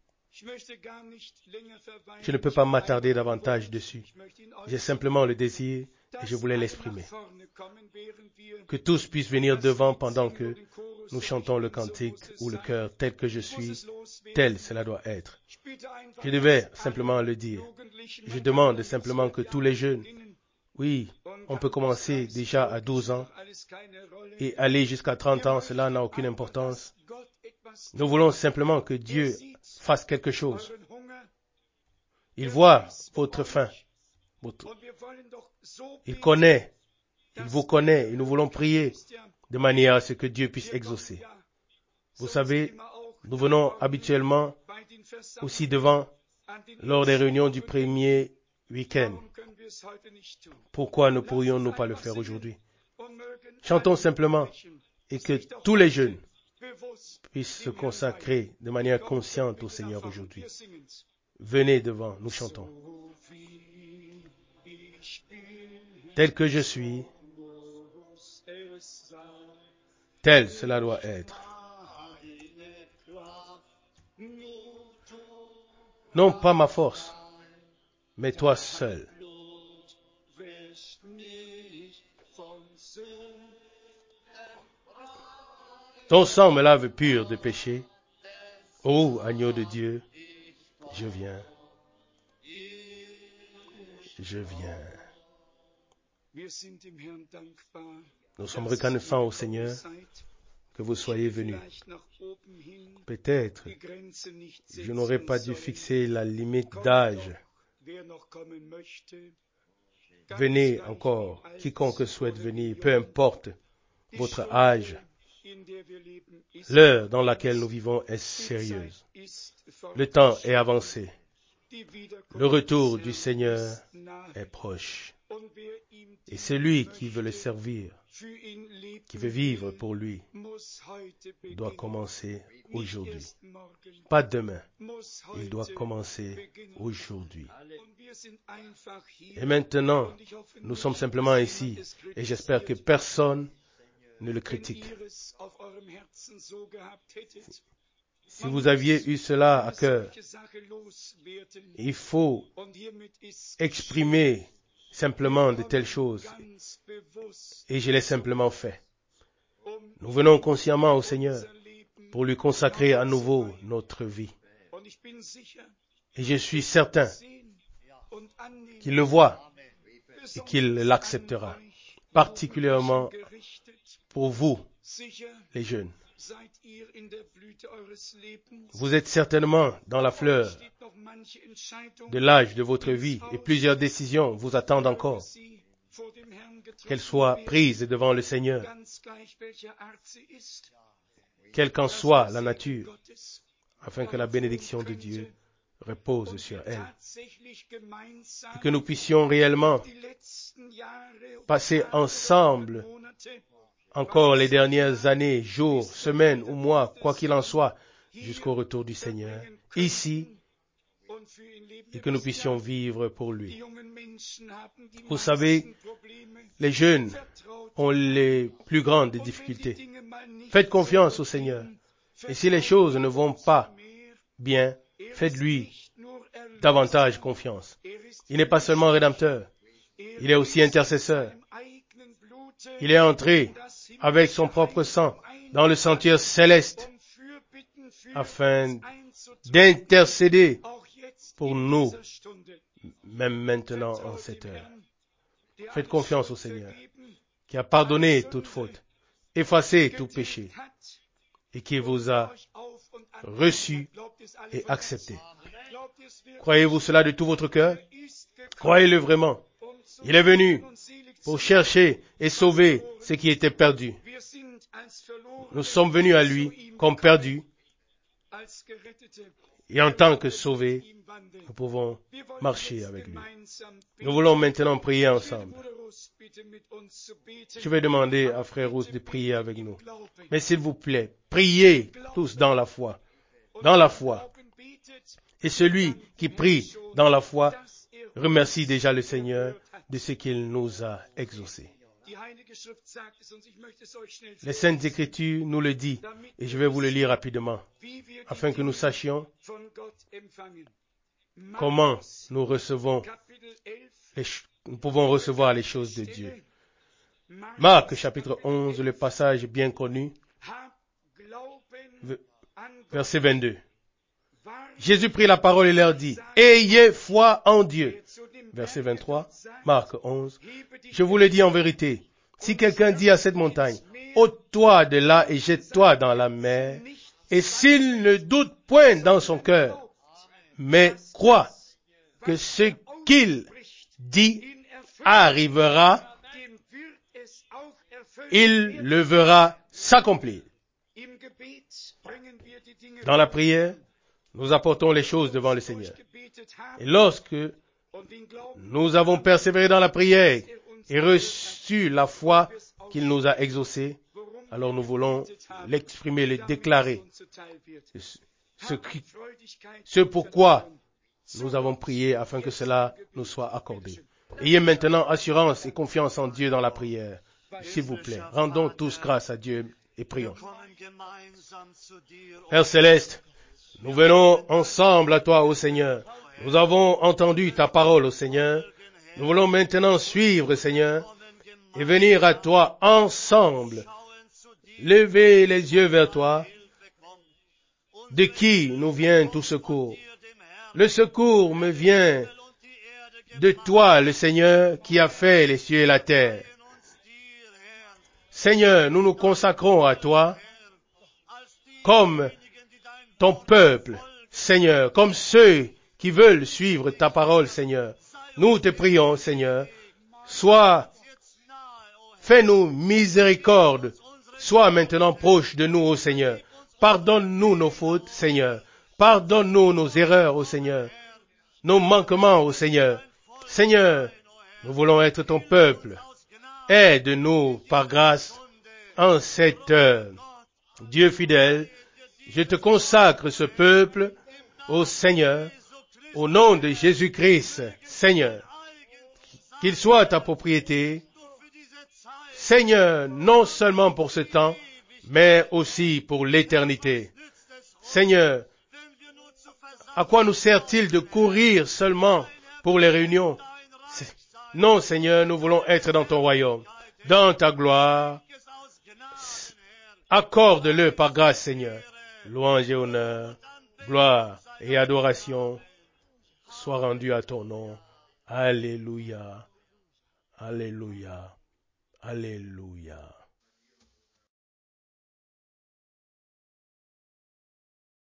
Je ne peux pas m'attarder davantage dessus. J'ai simplement le désir et je voulais l'exprimer. Que tous puissent venir devant pendant que nous chantons le cantique ou le chœur tel que je suis, tel cela doit être. Je devais simplement le dire. Je demande simplement que tous les jeunes, oui, on peut commencer déjà à douze ans et aller jusqu'à trente ans, cela n'a aucune importance. Nous voulons simplement que Dieu fasse quelque chose. Il voit votre faim. Votre... Il connaît, il vous connaît et nous voulons prier de manière à ce que Dieu puisse exaucer. Vous savez, nous venons habituellement aussi devant lors des réunions du premier week-end. Pourquoi ne pourrions-nous pas le faire aujourd'hui? Chantons simplement et que tous les jeunes puissent se consacrer de manière consciente au Seigneur aujourd'hui. Venez devant, nous chantons. Tel que je suis, tel cela doit être. Non pas ma force, mais toi seul. Ton sang me lave pur de péché. Ô agneau de Dieu, je viens. Je viens. Nous sommes reconnaissants au Seigneur que vous soyez venus. Peut-être, je n'aurais pas dû fixer la limite d'âge. Venez encore, quiconque souhaite venir, peu importe votre âge. L'heure dans laquelle nous vivons est sérieuse. Le temps est avancé. Le retour du Seigneur est proche. Et celui qui veut le servir, qui veut vivre pour lui, doit commencer aujourd'hui. Pas demain. Il doit commencer aujourd'hui. Et maintenant, nous sommes simplement ici. Et j'espère que personne ne le critique. Si vous aviez eu cela à cœur, il faut exprimer simplement de telles choses. Et je l'ai simplement fait. Nous venons consciemment au Seigneur pour lui consacrer à nouveau notre vie. Et je suis certain qu'il le voit et qu'il l'acceptera, particulièrement pour vous, les jeunes. Vous êtes certainement dans la fleur de l'âge de votre vie et plusieurs décisions vous attendent encore, qu'elles soient prises devant le Seigneur, quelle qu'en soit la nature, afin que la bénédiction de Dieu repose sur elle. Et que nous puissions réellement passer ensemble encore les dernières années, jours, semaines ou mois, quoi qu'il en soit, jusqu'au retour du Seigneur, ici, et que nous puissions vivre pour lui. Vous savez, les jeunes ont les plus grandes difficultés. Faites confiance au Seigneur. Et si les choses ne vont pas bien, faites-lui davantage confiance. Il n'est pas seulement rédempteur, il est aussi intercesseur. Il est entré avec son propre sang dans le sanctuaire céleste afin d'intercéder pour nous, même maintenant en cette heure. Faites confiance au Seigneur, qui a pardonné toute faute, effacé tout péché, et qui vous a reçu et accepté. Croyez-vous cela de tout votre cœur? Croyez-le vraiment. Il est venu pour chercher et sauver ce qui était perdu. Nous sommes venus à lui comme perdus, et en tant que sauvés, nous pouvons marcher avec lui. Nous voulons maintenant prier ensemble. Je vais demander à Frère Rousse de prier avec nous. Mais s'il vous plaît, priez tous dans la foi. Dans la foi. Et celui qui prie dans la foi remercie déjà le Seigneur de ce qu'il nous a exaucés. Les Saintes Écritures nous le disent, et je vais vous le lire rapidement, afin que nous sachions comment nous recevons, les, nous pouvons recevoir les choses de Dieu. Marc chapitre onze, le passage bien connu, verset vingt-deux. Jésus prit la parole et leur dit, « Ayez foi en Dieu. » Verset vingt-trois, Marc onze. « Je vous le dis en vérité, si quelqu'un dit à cette montagne, « ôte-toi de là et jette-toi dans la mer, » et s'il ne doute point dans son cœur, mais croit que ce qu'il dit arrivera, il le verra s'accomplir. » Dans la prière, nous apportons les choses devant le Seigneur. Et lorsque nous avons persévéré dans la prière et reçu la foi qu'il nous a exaucée, alors nous voulons l'exprimer, le déclarer. Ce, qui, ce pourquoi nous avons prié afin que cela nous soit accordé. Ayez maintenant assurance et confiance en Dieu dans la prière. S'il vous plaît, rendons tous grâce à Dieu et prions. Père Céleste, nous venons ensemble à toi, ô Seigneur. Nous avons entendu ta parole, ô Seigneur. Nous voulons maintenant suivre, Seigneur, et venir à toi ensemble. Lever les yeux vers toi, de qui nous vient tout secours. Le secours me vient de toi, le Seigneur, qui a fait les cieux et la terre. Seigneur, nous nous consacrons à toi comme ton peuple, Seigneur, comme ceux qui veulent suivre ta parole, Seigneur. Nous te prions, Seigneur, sois, fais-nous miséricorde, sois maintenant proche de nous, ô Seigneur. Pardonne-nous nos fautes, Seigneur. Pardonne-nous nos erreurs, ô Seigneur. Nos manquements, ô Seigneur. Seigneur, nous voulons être ton peuple. Aide-nous par grâce en cette heure. Dieu fidèle, je te consacre ce peuple au Seigneur, au nom de Jésus-Christ, Seigneur. Qu'il soit ta propriété, Seigneur, non seulement pour ce temps, mais aussi pour l'éternité. Seigneur, à quoi nous sert-il de courir seulement pour les réunions? Non, Seigneur, nous voulons être dans ton royaume, dans ta gloire. Accorde-le par grâce, Seigneur. Louange et honneur, gloire et adoration soient rendus à ton nom. Alléluia, alléluia, alléluia.